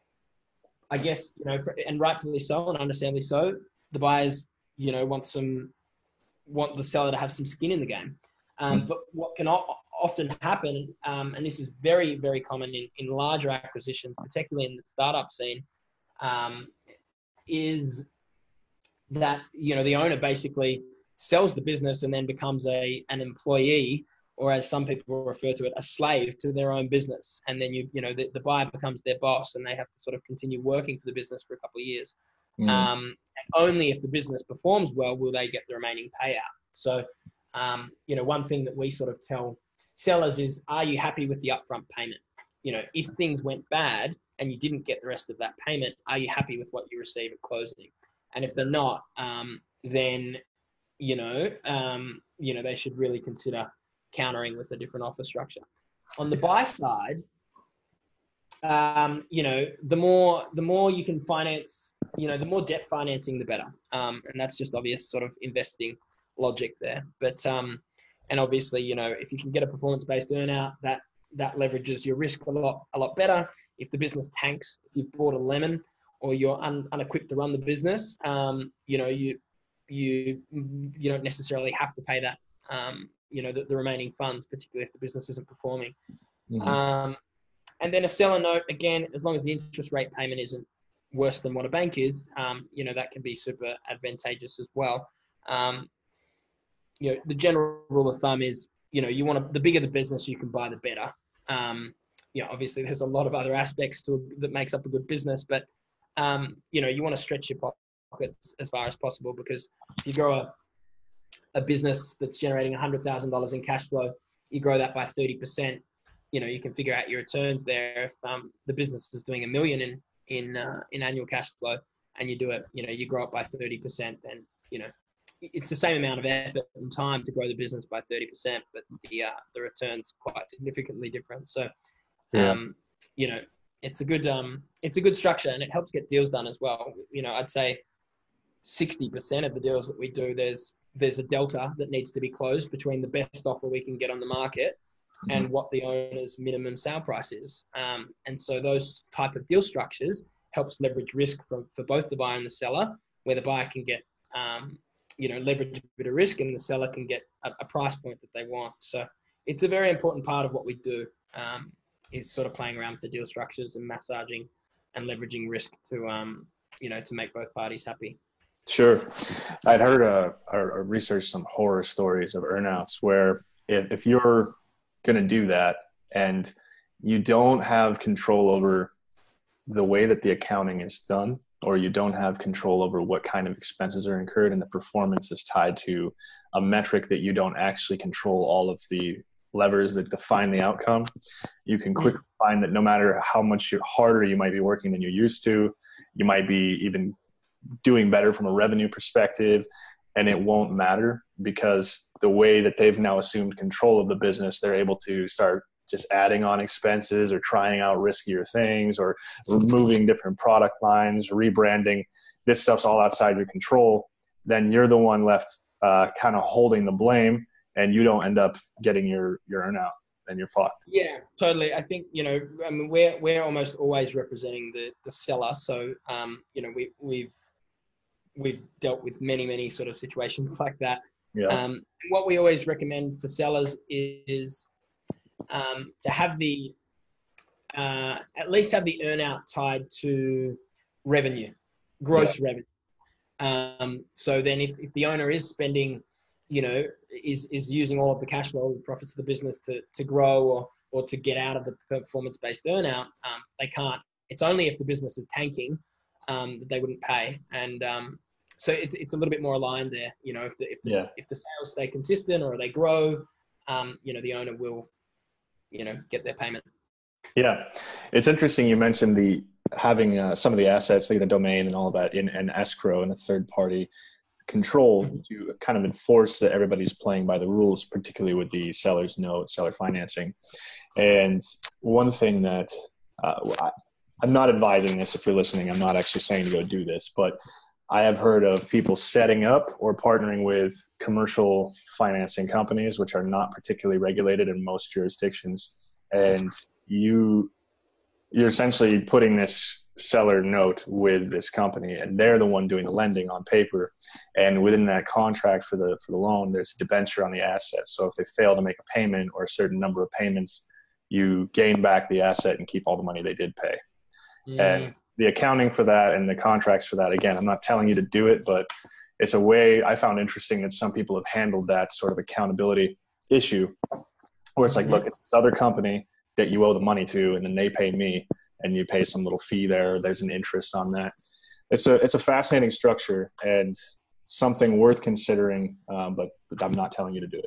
I guess, you know, and rightfully so, and understandably so, the buyers, you know, want some, want the seller to have some skin in the game. Um, but what can o- often happen, um, and this is very, very common in, in larger acquisitions, particularly in the startup scene, um, is that, you know, the owner basically sells the business and then becomes a an employee, or as some people refer to it, a slave to their own business. And then, you you know, the, the buyer becomes their boss and they have to sort of continue working for the business for a couple of years. Mm. Um, and only if the business performs well will they get the remaining payout. So, um, you know, one thing that we sort of tell sellers is, are you happy with the upfront payment? You know, if things went bad and you didn't get the rest of that payment, are you happy with what you receive at closing? And if they're not, um, then, you know, um, you know, they should really consider countering with a different offer structure. On the buy side, um, you know, the more the more you can finance, you know, the more debt financing, the better. Um, and that's just obvious sort of investing logic there. But um, and obviously, you know, if you can get a performance-based earnout, that that leverages your risk a lot a lot better. If the business tanks, if you've bought a lemon or you're un, unequipped to run the business, um, you know, you you you don't necessarily have to pay that. Um, you know, the, the remaining funds, particularly if the business isn't performing. Mm-hmm. Um, and then a seller note, again, as long as the interest rate payment isn't worse than what a bank is, um, you know, that can be super advantageous as well. Um, you know, the general rule of thumb is, you know, you want to, the bigger the business you can buy, the better. Um, you know, obviously there's a lot of other aspects to that makes up a good business, but, um, you know, you want to stretch your pockets as far as possible, because if you grow a, a business that's generating one hundred thousand dollars in cash flow, you grow that by thirty percent, you know, you can figure out your returns there. If um, the business is doing a million in, in, uh, in annual cash flow and you do it, you know, you grow it by thirty percent, then, you know, it's the same amount of effort and time to grow the business by thirty percent, but the, uh, the return's quite significantly different. So, yeah. um, you know, it's a good, um, it's a good structure, and it helps get deals done as well. You know, I'd say sixty percent of the deals that we do, there's, there's a delta that needs to be closed between the best offer we can get on the market mm-hmm. and what the owner's minimum sale price is. Um, and so those type of deal structures helps leverage risk for, for both the buyer and the seller, where the buyer can get, um, you know, leverage a bit of risk and the seller can get a, a price point that they want. So it's a very important part of what we do, um, is sort of playing around with the deal structures and massaging and leveraging risk to, um, you know, to make both parties happy. Sure. I'd heard uh, or, or researched some horror stories of earnouts where if, if you're going to do that and you don't have control over the way that the accounting is done, or you don't have control over what kind of expenses are incurred, and the performance is tied to a metric that you don't actually control all of the levers that define the outcome, you can quickly find that no matter how much harder you might be working than you used to, you might be even doing better from a revenue perspective, and it won't matter, because the way that they've now assumed control of the business, they're able to start just adding on expenses or trying out riskier things or removing different product lines, rebranding. This stuff's all outside your control. Then you're the one left uh, kind of holding the blame, and you don't end up getting your, your earnout, and you're fucked. Yeah, totally. I think, you know, I mean, we're, we're almost always representing the, the seller. So, um, you know, we, we've, we've dealt with many, many sort of situations like that. Yeah. Um, what we always recommend for sellers is um, to have the, uh, at least have the earnout tied to revenue, gross yeah. revenue. Um, so then if, if the owner is spending, you know, is, is using all of the cash flow, the profits of the business to, to grow or, or to get out of the performance-based earnout, um, they can't. It's only if the business is tanking um, that they wouldn't pay. And um, so it's, it's a little bit more aligned there. You know, if the, if the, yeah. if the sales stay consistent or they grow, um, you know, the owner will, you know, get their payment. Yeah. It's interesting. You mentioned the, having uh, some of the assets, like the domain and all of that in an escrow and a third party control to kind of enforce that everybody's playing by the rules, particularly with the seller's note, seller financing. And one thing that uh, I, I'm not advising this, if you're listening, I'm not actually saying to go do this, but I have heard of people setting up or partnering with commercial financing companies, which are not particularly regulated in most jurisdictions. And you you're essentially putting this seller note with this company, and they're the one doing the lending on paper. And within that contract for the for the loan, there's a debenture on the asset. So if they fail to make a payment or a certain number of payments, you gain back the asset and keep all the money they did pay. Mm. And the accounting for that and the contracts for that, again, I'm not telling you to do it, but it's a way I found interesting that some people have handled that sort of accountability issue, where it's like, mm-hmm. look, it's this other company that you owe the money to, and then they pay me, and you pay some little fee there. There's an interest on that. It's a it's a fascinating structure and something worth considering, um, but, but I'm not telling you to do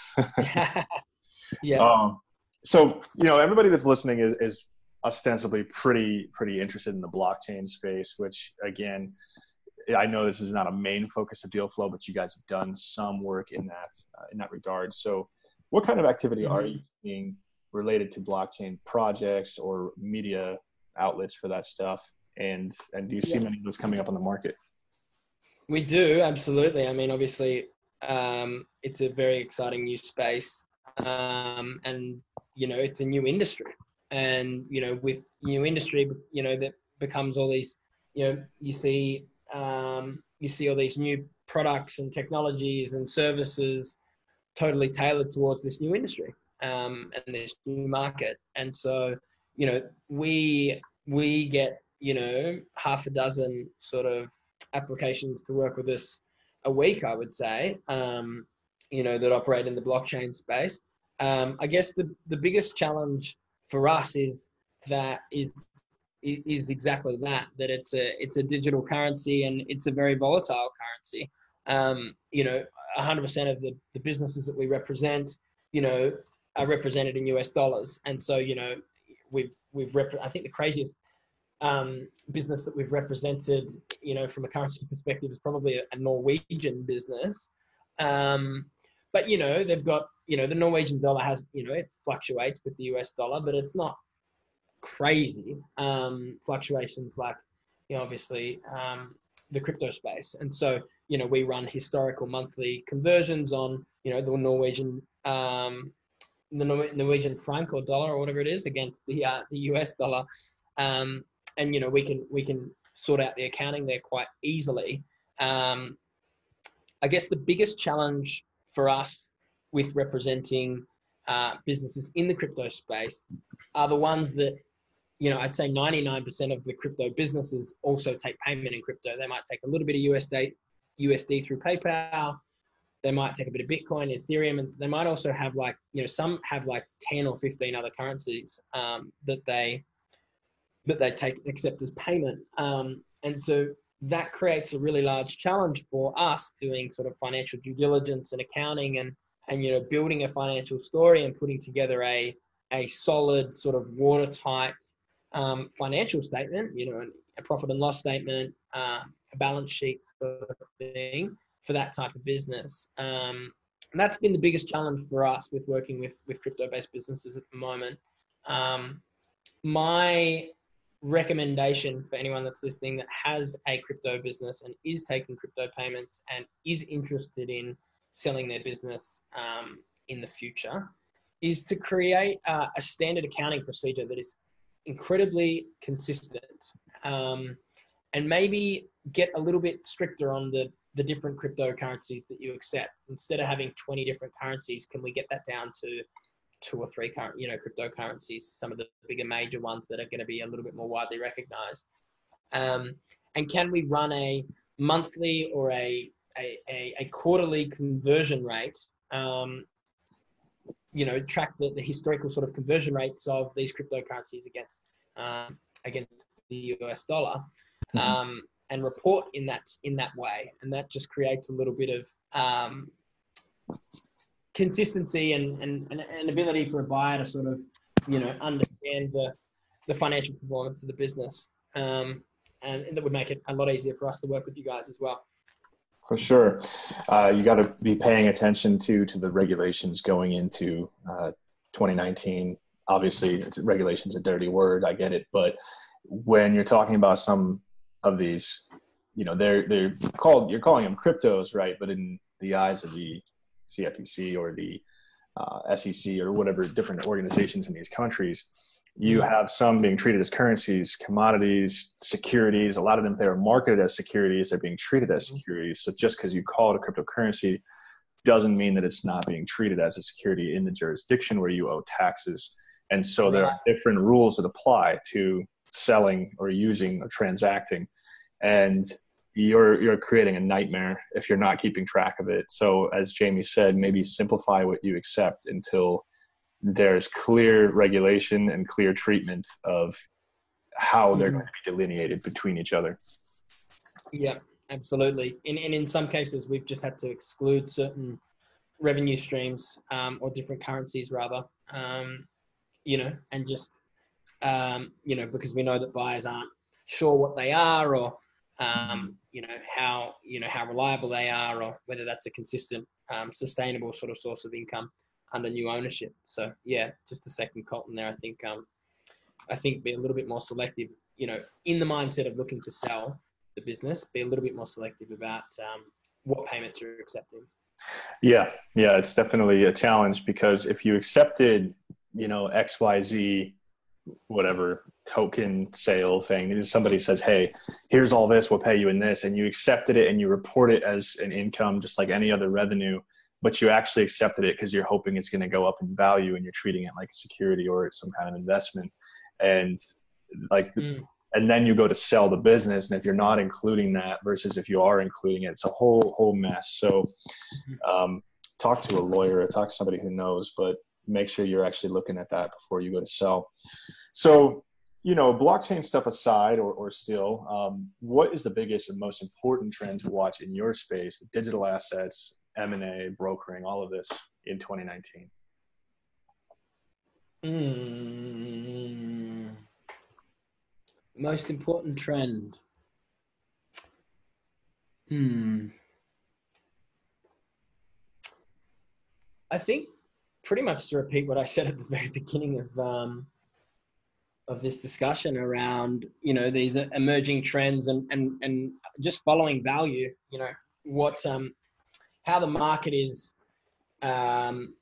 it. yeah. Um, so, you know, everybody that's listening is, is ostensibly pretty pretty interested in the blockchain space, which, again, I know this is not a main focus of DealFlow, but you guys have done some work in that uh, in that regard. So what kind of activity mm-hmm. are you seeing related to blockchain projects or media outlets for that stuff? And and do you see yeah. many of those coming up on the market? We do, absolutely. I mean, obviously, um, it's a very exciting new space. Um, and, you know, it's a new industry. And, you know, with new industry, you know, that becomes all these, you know, you see, um, you see all these new products and technologies and services totally tailored towards this new industry. Um, and this new market. And so, you know, we, we get, you know, half a dozen sort of applications to work with us a week, I would say, um, you know, that operate in the blockchain space. Um, I guess the, the biggest challenge for us is that is, is exactly that, that it's a, it's a digital currency and it's a very volatile currency. Um, you know, one hundred percent of the, the businesses that we represent, you know, are represented in U S dollars. And so, you know, we've, we've, rep- I think the craziest um, business that we've represented, you know, from a currency perspective is probably a, a Norwegian business. Um, but, you know, they've got, you know, the Norwegian dollar has, you know, it fluctuates with the U S dollar, but it's not crazy um, fluctuations like, you know, obviously um, the crypto space. And so, you know, we run historical monthly conversions on, you know, the Norwegian um, the Norwegian franc or dollar or whatever it is against the uh, the U S dollar, um, and you know we can we can sort out the accounting there quite easily. Um, I guess the biggest challenge for us with representing uh, businesses in the crypto space are the ones that, you know, I'd say ninety-nine percent of the crypto businesses also take payment in crypto. They might take a little bit of U S D U S D through PayPal. They might take a bit of Bitcoin, Ethereum, and they might also have like, you know, some have like ten or fifteen other currencies um, that they that they take accept as payment. Um, and so that creates a really large challenge for us doing sort of financial due diligence and accounting and, and you know, building a financial story and putting together a, a solid sort of watertight um, financial statement, you know, a profit and loss statement, uh, a balance sheet sort of thing, for that type of business. Um, and that's been the biggest challenge for us with working with, with crypto-based businesses at the moment. Um, my recommendation for anyone that's listening that has a crypto business and is taking crypto payments and is interested in selling their business um, in the future is to create uh, a standard accounting procedure that is incredibly consistent, um, and maybe get a little bit stricter on the the different cryptocurrencies that you accept. Instead of having twenty different currencies, can we get that down to two or three current, you know, cryptocurrencies, some of the bigger major ones that are going to be a little bit more widely recognized? Um, and can we run a monthly or a, a, a, a quarterly conversion rate, um, you know, track the, the historical sort of conversion rates of these cryptocurrencies against, um, against the U S dollar. Mm-hmm. Um, and report in that in that way, and that just creates a little bit of um, consistency and, and, and an ability for a buyer to sort of, you know, understand the the financial performance of the business, um, and, and that would make it a lot easier for us to work with you guys as well. For sure, uh, you got to be paying attention to to the regulations going into uh, twenty nineteen. Obviously, it's, regulation's a dirty word. I get it, but when you're talking about some of these, you know, they're they're called, you're calling them cryptos, right? But in the eyes of the C F T C or the uh, S E C or whatever different organizations in these countries, you have some being treated as currencies, commodities, securities. A lot of them, they are marketed as securities. They're being treated as securities. So just because you call it a cryptocurrency doesn't mean that it's not being treated as a security in the jurisdiction where you owe taxes. And so there are different rules that apply to selling or using or transacting. And you're you're creating a nightmare if you're not keeping track of it. So as Jamie said, maybe simplify what you accept until there's clear regulation and clear treatment of how they're going to be delineated between each other. Yeah, absolutely. And, and in some cases, we've just had to exclude certain revenue streams um, or different currencies rather, um, you know, and just, um, you know, because we know that buyers aren't sure what they are or, um, you know, how, you know, how reliable they are or whether that's a consistent, um, sustainable sort of source of income under new ownership. So yeah, just a second Colton there. I think, um, I think be a little bit more selective, you know, in the mindset of looking to sell the business, be a little bit more selective about um, what payments you're accepting. Yeah. Yeah. It's definitely a challenge because if you accepted, you know, X Y Z, whatever token sale thing, somebody says, hey, here's all this, we'll pay you in this. And you accepted it and you report it as an income, just like any other revenue, but you actually accepted it because you're hoping it's going to go up in value and you're treating it like a security or it's some kind of investment. And like, mm. and then you go to sell the business. And if you're not including that versus if you are including it, it's a whole, whole mess. So um, talk to a lawyer or talk to somebody who knows, but make sure you're actually looking at that before you go to sell. So, you know, blockchain stuff aside or, or still, um, what is the biggest and most important trend to watch in your space, digital assets, M and A, brokering, all of this in twenty nineteen? Mm, most important trend. Hmm. I think pretty much to repeat what I said at the very beginning of um, of this discussion around, you know, these emerging trends and and and just following value. You know, what um, how the market is um,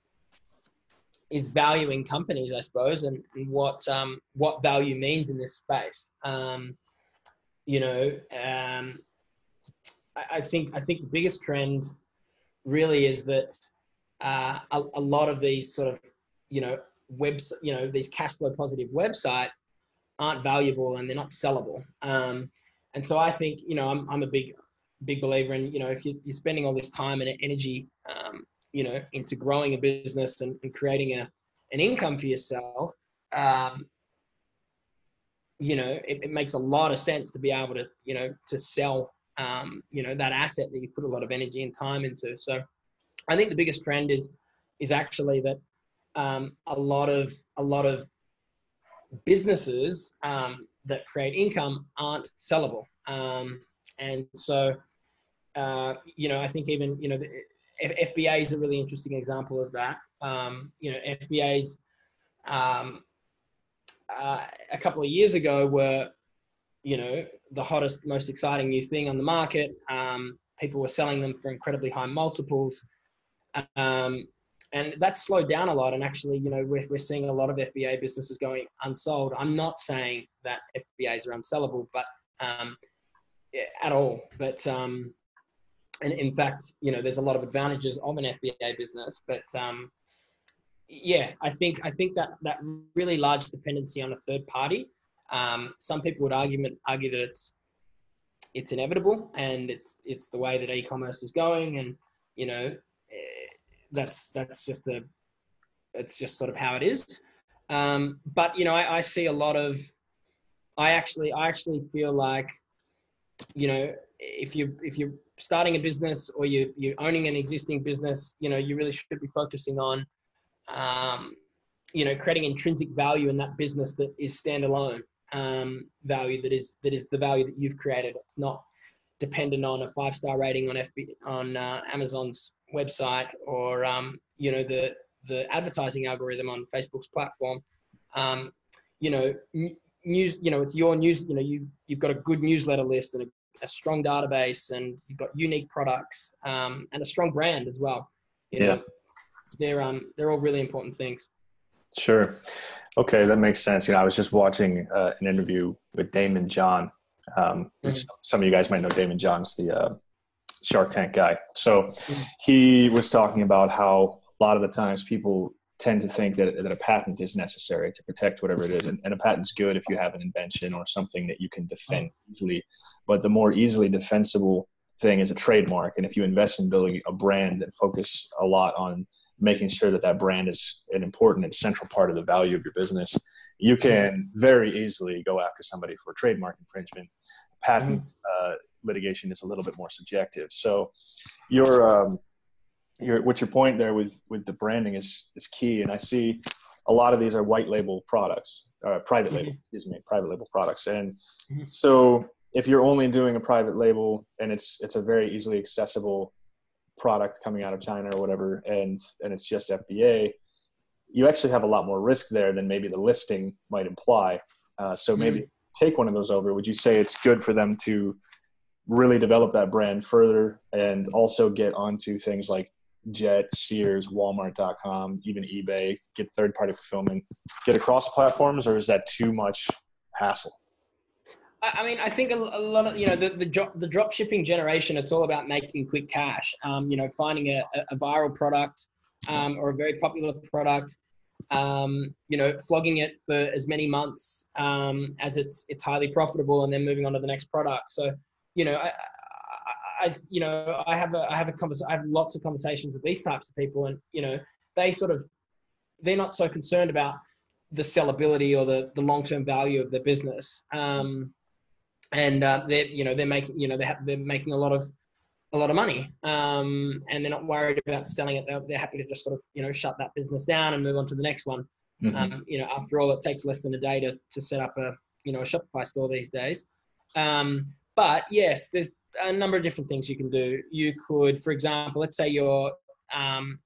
is valuing companies, I suppose, and, and what um, what value means in this space. Um, you know, um, I, I think I think the biggest trend really is that uh, a, a lot of these sort of, you know, webs, you know, these cash flow positive websites aren't valuable and they're not sellable. Um, and so I think, you know, I'm I'm a big big believer in, you know, if you're, you're spending all this time and energy, um, you know, into growing a business and, and creating a an income for yourself, um, you know, it, it makes a lot of sense to be able to, you know, to sell, um, you know, that asset that you put a lot of energy and time into. So I think the biggest trend is is actually that um, a lot of a lot of businesses um, that create income aren't sellable, um, and so uh, you know, I think even, you know, the F B A is a really interesting example of that. Um, you know, F B As um, uh, a couple of years ago were, you know, the hottest, most exciting new thing on the market. Um, people were selling them for incredibly high multiples. Um, and that's slowed down a lot. And actually, you know, we're, we're seeing a lot of F B A businesses going unsold. I'm not saying that F B As are unsellable, but um, at all. But um, and in fact, you know, there's a lot of advantages of an F B A business. But um, yeah, I think I think that that really large dependency on a third party. Um, some people would argue argue that it's it's inevitable and it's it's the way that e-commerce is going, and you know. That's that's just a, it's just sort of how it is. Um, but you know, I, I see a lot of, I actually I actually feel like, you know, if you if you're starting a business or you you're owning an existing business, you know, you really should be focusing on, um, you know, creating intrinsic value in that business that is standalone um, value that is that is the value that you've created. It's not dependent on a five-star rating on F B on uh, Amazon's website or um, you know, the the advertising algorithm on Facebook's platform. Um, you know, news. You know, it's your news. You know, you you've got a good newsletter list and a, a strong database, and you've got unique products um, and a strong brand as well. You know? Yeah. they're um they're all really important things. Sure. Okay, that makes sense. You know, I was just watching uh, an interview with Daymond John. Um, Mm-hmm. Some of you guys might know Daymond John's the uh, Shark Tank guy. So Mm-hmm. he was talking about how a lot of the times people tend to think that, that a patent is necessary to protect whatever it is. And, and a patent's good if you have an invention or something that you can defend easily. But the more easily defensible thing is a trademark. And if you invest in building a brand and focus a lot on making sure that that brand is an important and central part of the value of your business, you can very easily go after somebody for trademark infringement. Patent uh, litigation is a little bit more subjective. So your, um, your, what your point there with, with the branding is, is key. And I see a lot of these are white label products, uh, private label, excuse me, private label products. And so if you're only doing a private label and it's, it's a very easily accessible product coming out of China or whatever, and and it's just F B A, you actually have a lot more risk there than maybe the listing might imply. Uh, so maybe mm. take one of those over. Would you say it's good for them to really develop that brand further and also get onto things like Jet, Sears, Walmart dot com, even eBay, get third-party fulfillment, get across platforms, or is that too much hassle? I mean, I think a, a lot of, you know, the, the, drop, the drop shipping generation, it's all about making quick cash, um, you know, finding a, a viral product um, or a very popular product, um, you know, flogging it for as many months um, as it's it's highly profitable and then moving on to the next product. So, you know, I, I, I you know, I have a, I have a convers- I have lots of conversations with these types of people, and, you know, they sort of, they're not so concerned about the sellability or the, the long-term value of their business. Um, And uh, they're, you know, they're making, you know, they have, they're making a lot of, a lot of money, um, and they're not worried about selling it. They're, they're happy to just sort of, you know, shut that business down and move on to the next one. Mm-hmm. Um, you know, after all, it takes less than a day to to set up a, you know, a Shopify store these days. Um, but yes, there's a number of different things you can do. You could, for example, let's say you're um,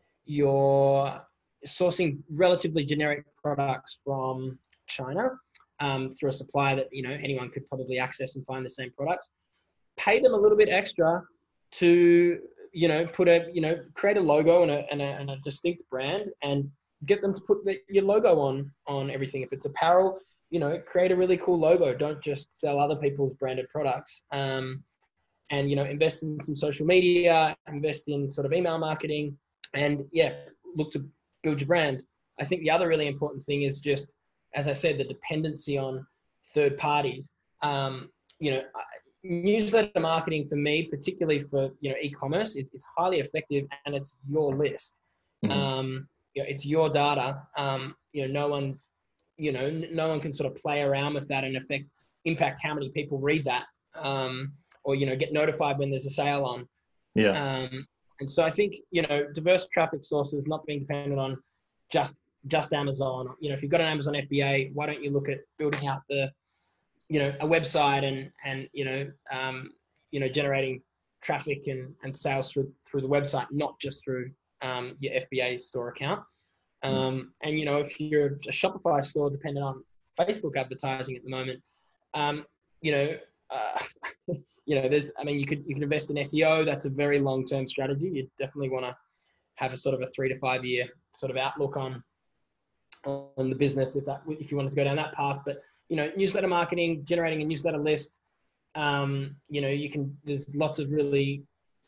you're sourcing relatively generic products from China. Um, through a supplier that, you know, anyone could probably access and find the same product. Pay them a little bit extra to, you know, put a, you know, create a logo and a, and a, and a distinct brand and get them to put the, your logo on, on everything. If it's apparel, you know, create a really cool logo. Don't just sell other people's branded products. Um, and, you know, invest in some social media, invest in sort of email marketing, and yeah, look to build your brand. I think the other really important thing is just, as I said, the dependency on third parties. Um, you know, newsletter marketing for me, particularly for, you know, e-commerce, is, is highly effective, and it's your list. Mm-hmm. Um, you know, it's your data. Um, you know, no one, you know, no one can sort of play around with that and affect, impact how many people read that, um, or, you know, get notified when there's a sale on. Yeah. Um, and so I think, you know, diverse traffic sources, not being dependent on just just Amazon. You know, if you've got an Amazon F B A, why don't you look at building out the, you know, a website and, and, you know, um, you know, generating traffic and, and sales through, through the website, not just through um, your F B A store account. Um, and, you know, if you're a Shopify store dependent on Facebook advertising at the moment, um, you know, uh, you know, there's, I mean, you could, you can invest in S E O. That's a very long-term strategy. You definitely want to have a sort of a three to five year sort of outlook on, on the business, if that, if you wanted to go down that path. But, you know, newsletter marketing, generating a newsletter list, um, you know, you can, there's lots of really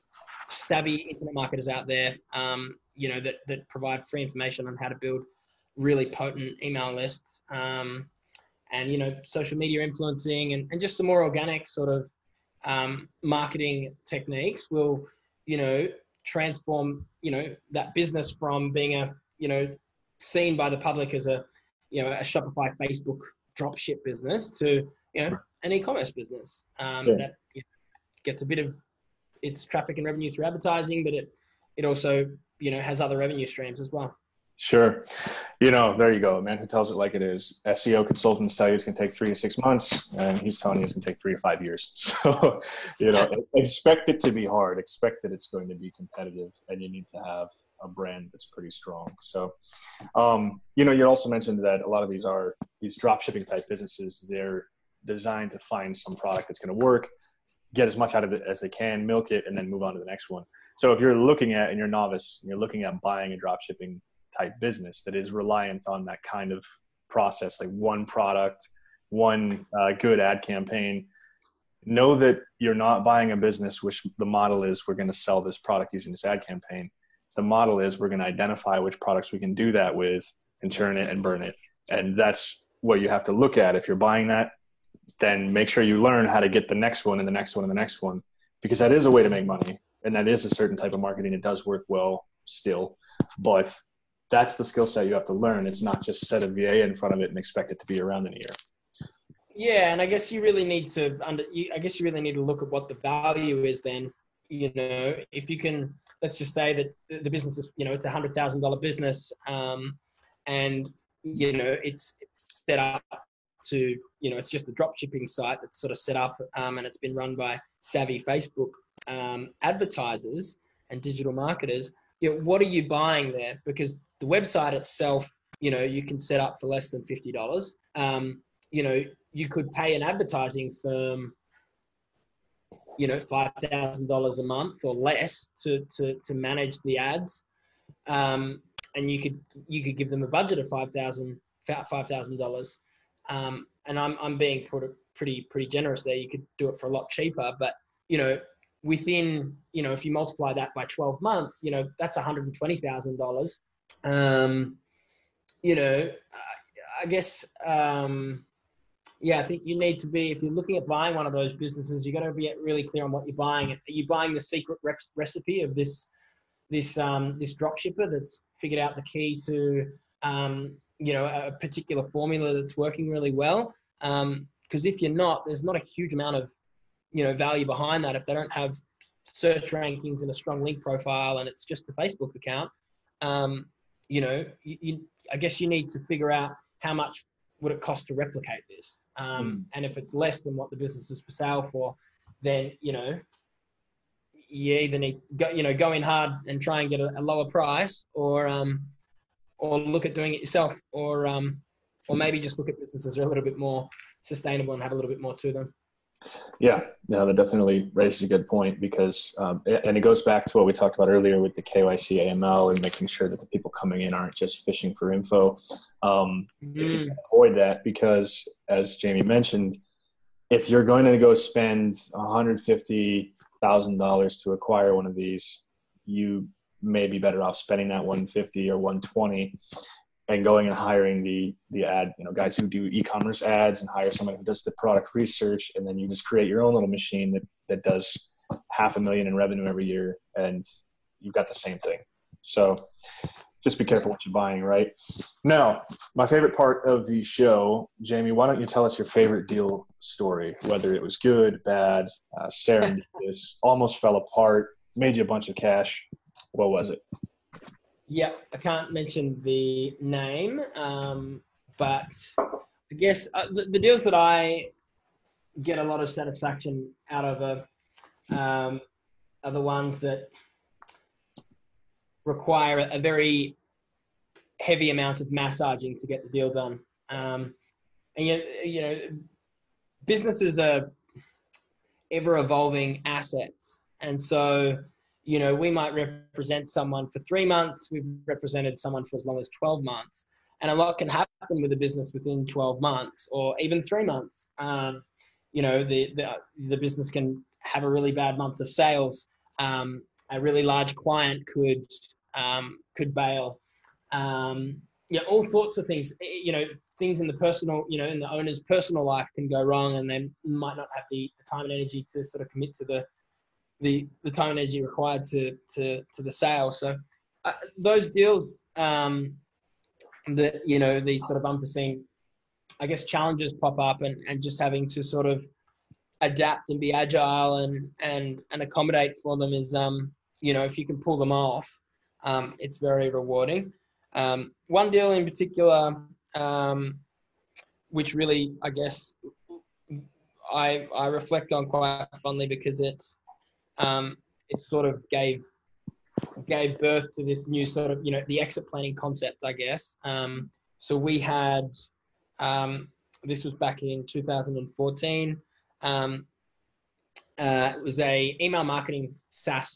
savvy internet marketers out there, um, you know, that, that provide free information on how to build really potent email lists, um, and, you know, social media influencing and, and just some more organic sort of um, marketing techniques will, you know, transform, you know, that business from being a, you know, seen by the public as a, you know, a Shopify, Facebook dropship business to, you know, an e-commerce business um, yeah. that, you know, gets a bit of its traffic and revenue through advertising, but it, it also, you know, has other revenue streams as well. Sure. You know, there you go, man who tells it like it is. S E O consultants tell you it's going to take three to six months, and he's telling you it's going to take three to five years. So, you know, expect it to be hard. Expect that it's going to be competitive, and you need to have a brand that's pretty strong. So, um, you know, you also mentioned that a lot of these are these drop shipping type businesses. They're designed to find some product that's going to work, get as much out of it as they can, milk it, and then move on to the next one. So if you're looking at, and you're novice, and you're looking at buying a drop shipping type business that is reliant on that kind of process, like one product, one uh, good ad campaign, know that you're not buying a business which the model is we're going to sell this product using this ad campaign. The model is we're going to identify which products we can do that with and turn it and burn it. And that's what you have to look at. If you're buying that, then make sure you learn how to get the next one and the next one and the next one, because that is a way to make money. And that is a certain type of marketing. It does work well still, but that's the skill set you have to learn. It's not just set a V A in front of it and expect it to be around in a year. Yeah, and I guess you really need to under. You, I guess you really need to look at what the value is. Then, you know, if you can, let's just say that the business is, you know, it's a hundred thousand dollar business, um, and you know, it's, it's set up to, you know, it's just a drop shipping site that's sort of set up, um, and it's been run by savvy Facebook um, advertisers and digital marketers. You know, what are you buying there? Because the website itself, you know, you can set up for less than fifty dollars. Um, you know, you could pay an advertising firm, you know, five thousand dollars a month or less to, to, to manage the ads. Um, and you could, you could give them a budget of five thousand dollars. Um, and I'm, I'm being pretty, pretty generous there. You could do it for a lot cheaper, but, you know, within, you know, if you multiply that by twelve months, you know, that's one hundred twenty thousand dollars. Um, you know, I guess, um, yeah, I think you need to be, if you're looking at buying one of those businesses, you got to be really clear on what you're buying. Are you buying the secret rep- recipe of this, this, um, this drop shipper that's figured out the key to, um, you know, a particular formula that's working really well? Um, because if you're not, there's not a huge amount of, you know, value behind that. If they don't have search rankings and a strong link profile and it's just a Facebook account, um, you know, you, you, I guess you need to figure out how much would it cost to replicate this. Um, mm. And if it's less than what the business is for sale for, then, you know, you either need go, you know, go in hard and try and get a, a lower price, or, um, or look at doing it yourself, or, um, or maybe just look at businesses that are a little bit more sustainable and have a little bit more to them. Yeah, no, that definitely raises a good point, because, um, and it goes back to what we talked about earlier with the K Y C, A M L, and making sure that the people coming in aren't just fishing for info. Um, mm. If you can avoid that, because as Jamie mentioned, if you're going to go spend one hundred fifty thousand dollars to acquire one of these, you may be better off spending that one hundred fifty or one hundred twenty and going and hiring the the ad, you know, guys who do e-commerce ads, and hire someone who does the product research, and then you just create your own little machine that, that does half a million in revenue every year, and you've got the same thing. So just be careful what you're buying, right? Now, my favorite part of the show, Jamie, why don't you tell us your favorite deal story, whether it was good, bad, uh, serendipitous, almost fell apart, made you a bunch of cash. What was it? Yeah, I can't mention the name, um, but I guess uh, the, the deals that I get a lot of satisfaction out of are, um, are the ones that require a, a very heavy amount of massaging to get the deal done. Um, and, you, you know, businesses are ever-evolving assets. And so, you know, we might represent someone for three months. We've represented someone for as long as twelve months. And a lot can happen with a business within twelve months or even three months. Um, you know, the, the the business can have a really bad month of sales. Um, a really large client could um, could bail. Um, you know, all sorts of things. You know, things in the personal, you know, in the owner's personal life can go wrong, and they might not have the, the time and energy to sort of commit to the the, the time and energy required to, to, to the sale. So uh, those deals um, that, you know, these sort of unforeseen, I guess, challenges pop up, and, and just having to sort of adapt and be agile and, and, and accommodate for them is, um, you know, if you can pull them off, um, it's very rewarding. Um, one deal in particular, um, which really, I guess, I, I reflect on quite fondly, because it's, Um, it sort of gave gave birth to this new sort of, you know, the exit planning concept, I guess. Um, so we had, um, this was back in two thousand fourteen. Um, uh, it was a email marketing SaaS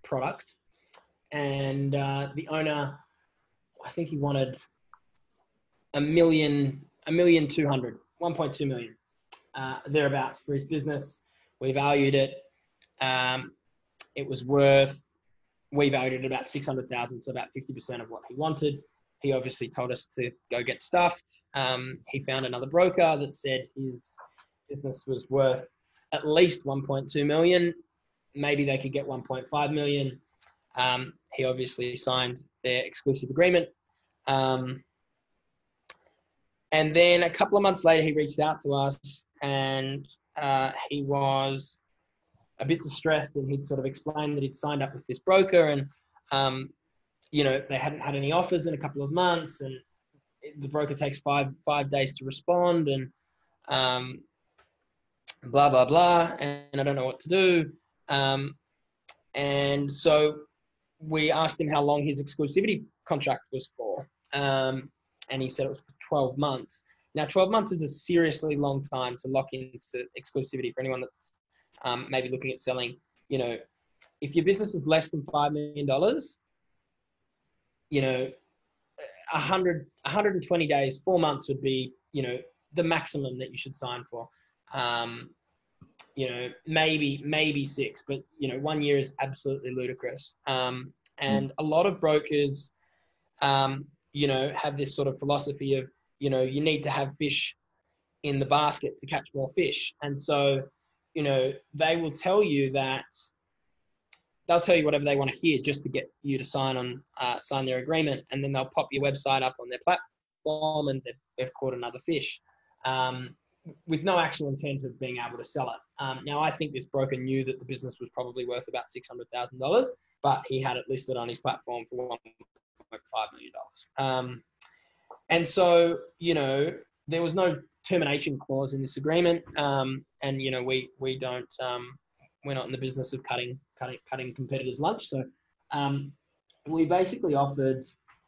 product. And uh, the owner, I think he wanted a million, a million two hundred, one point two million, uh, thereabouts for his business. We valued it. Um, it was worth, we valued it about six hundred thousand, so about fifty percent of what he wanted. He obviously told us to go get stuffed. Um, he found another broker that said his business was worth at least one point two million. Maybe they could get one point five million. Um, he obviously signed their exclusive agreement. Um, and then a couple of months later, he reached out to us, and uh, he was a bit distressed, and he'd sort of explained that he'd signed up with this broker, and um, you know, they hadn't had any offers in a couple of months, and the broker takes five five days to respond, and um, blah blah blah, and I don't know what to do. Um, and so we asked him how long his exclusivity contract was for, um, and he said it was for twelve months. Now, twelve months is a seriously long time to lock into exclusivity for anyone that's um, maybe looking at selling. You know, if your business is less than five million dollars, you know, one hundred, one hundred twenty days, four months would be, you know, the maximum that you should sign for. Um, you know, maybe, maybe six, but, you know, one year is absolutely ludicrous. Um, and a lot of brokers, um, you know, have this sort of philosophy of, you know, you need to have fish in the basket to catch more fish. And so, you know, they will tell you that, they'll tell you whatever they want to hear just to get you to sign on, uh, sign their agreement. And then they'll pop your website up on their platform, and they've, they've caught another fish, um, with no actual intent of being able to sell it. Um, now, I think this broker knew that the business was probably worth about six hundred thousand dollars, but he had it listed on his platform for one point five million dollars. Um, and so, you know, there was no termination clause in this agreement. Um, and, you know, we, we don't, um, we're not in the business of cutting, cutting, cutting competitors' lunch. So um, we basically offered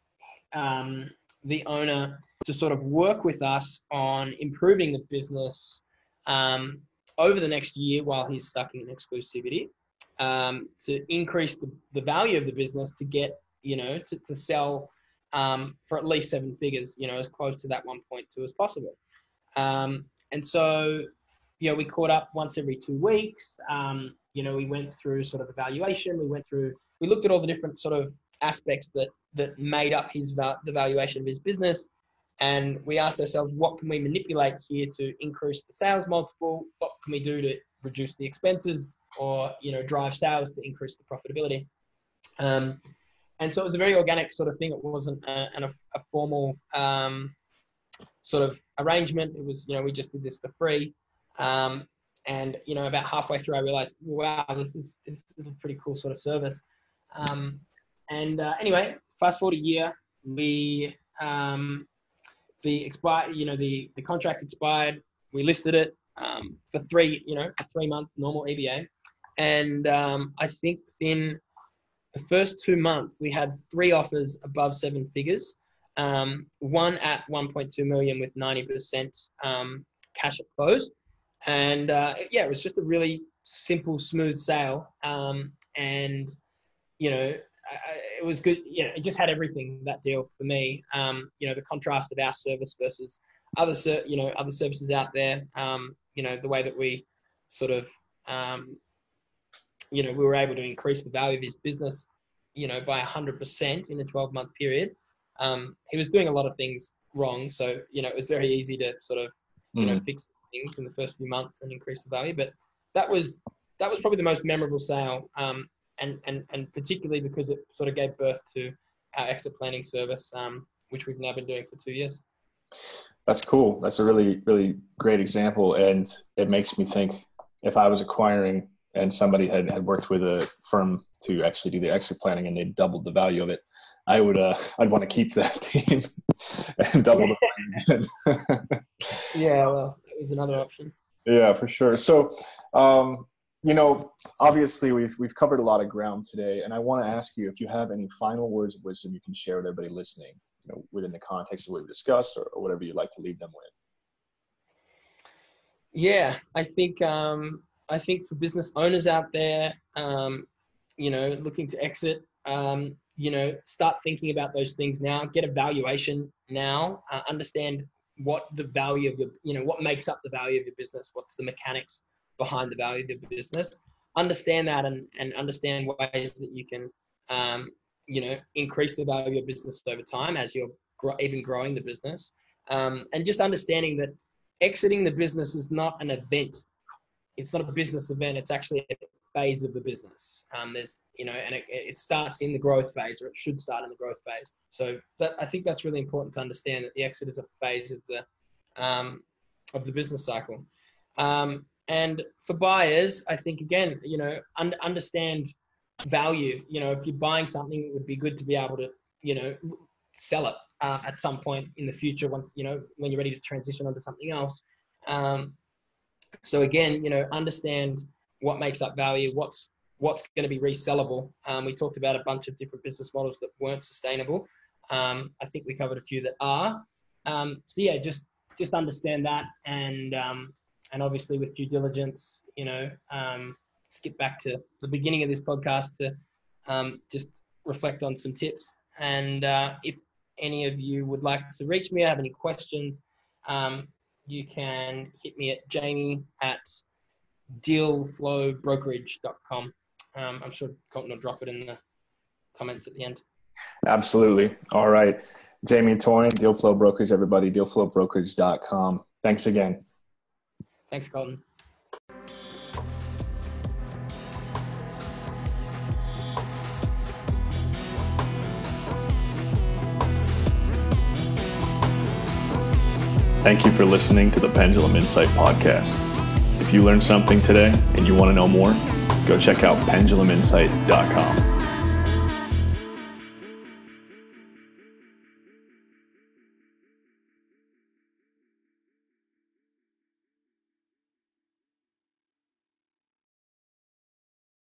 um, the owner to sort of work with us on improving the business um, over the next year while he's stuck in exclusivity, um, to increase the, the value of the business to get, you know, to, to sell um, for at least seven figures, you know, as close to that one point two as possible. Um, and so, you know, we caught up once every two weeks. Um, you know, we went through sort of evaluation. We went through, we looked at all the different sort of aspects that, that made up his, the valuation of his business. And we asked ourselves, what can we manipulate here to increase the sales multiple? What can we do to reduce the expenses, or, you know, drive sales to increase the profitability? Um, and so it was a very organic sort of thing. It wasn't a, a, a formal um, sort of arrangement. It was, you know, we just did this for free. Um, and, you know, about halfway through, I realized, wow, this is, this is a pretty cool sort of service. Um, and uh, anyway, fast forward a year, we, um, the expired, you know, the, the contract expired. We listed it um, for three, you know, a three month normal E B A. And um, I think in the first two months, we had three offers above seven figures. Um, one at one point two million with ninety percent um, cash at close. And uh, yeah, it was just a really simple, smooth sale. Um, and, you know, I, it was good. You know, it just had everything, that deal for me. Um, you know, the contrast of our service versus other, you know, other services out there. Um, you know, the way that we sort of, um, you know, we were able to increase the value of his business, you know, by a hundred percent in a twelve month period. Um, he was doing a lot of things wrong. So, you know, it was very easy to sort of, you know, mm. fix things in the first few months and increase the value. But that was, that was probably the most memorable sale. Um, and, and, and particularly because it sort of gave birth to our exit planning service, um, which we've now been doing for two years. That's cool. That's a really, really great example. And it makes me think, if I was acquiring and somebody had, had worked with a firm to actually do the exit planning and they doubled the value of it, I would, uh, I'd want to keep that team and double the value. Yeah, well, that was another option. Yeah, for sure. So, um, you know, obviously we've, we've covered a lot of ground today, and I want to ask you if you have any final words of wisdom you can share with everybody listening, you know, within the context of what we've discussed, or, or whatever you'd like to leave them with. Yeah, I think, um, I think for business owners out there, um, you know, looking to exit, um, you know, start thinking about those things now. Get a valuation now. Uh, understand what the value of your, you know, what makes up the value of your business. What's the mechanics behind the value of your business? Understand that and, and understand ways that you can, um, you know, increase the value of your business over time as you're gro- even growing the business. Um, and just understanding that exiting the business is not an event. It's not a business event. It's actually a phase of the business. Um, there's, you know, and it, it starts in the growth phase, or it should start in the growth phase. So that, I think that's really important to understand, that the exit is a phase of the, um, of the business cycle. Um, and for buyers, I think, again, you know, un- understand value. You know, if you're buying something, it would be good to be able to, you know, sell it uh, at some point in the future, once, you know, when you're ready to transition onto something else. Um, so again, you know, understand what makes up value, what's what's going to be resellable. Um, we talked about a bunch of different business models that weren't sustainable. Um, I think we covered a few that are. Um, so yeah, just just understand that, and um, and obviously with due diligence, you know, um, skip back to the beginning of this podcast to um, just reflect on some tips. And uh, if any of you would like to reach me or have any questions, um, you can hit me at Jamie at deal flow brokerage dot com. Um, I'm sure Colton will drop it in the comments at the end. Absolutely. All right. Jamie Toyne, Dealflow Brokerage, everybody, deal flow brokerage dot com. Thanks again. Thanks, Colton. Thank you for listening to the Pendulum Insight Podcast. If you learned something today and you want to know more, go check out pendulum insight dot com.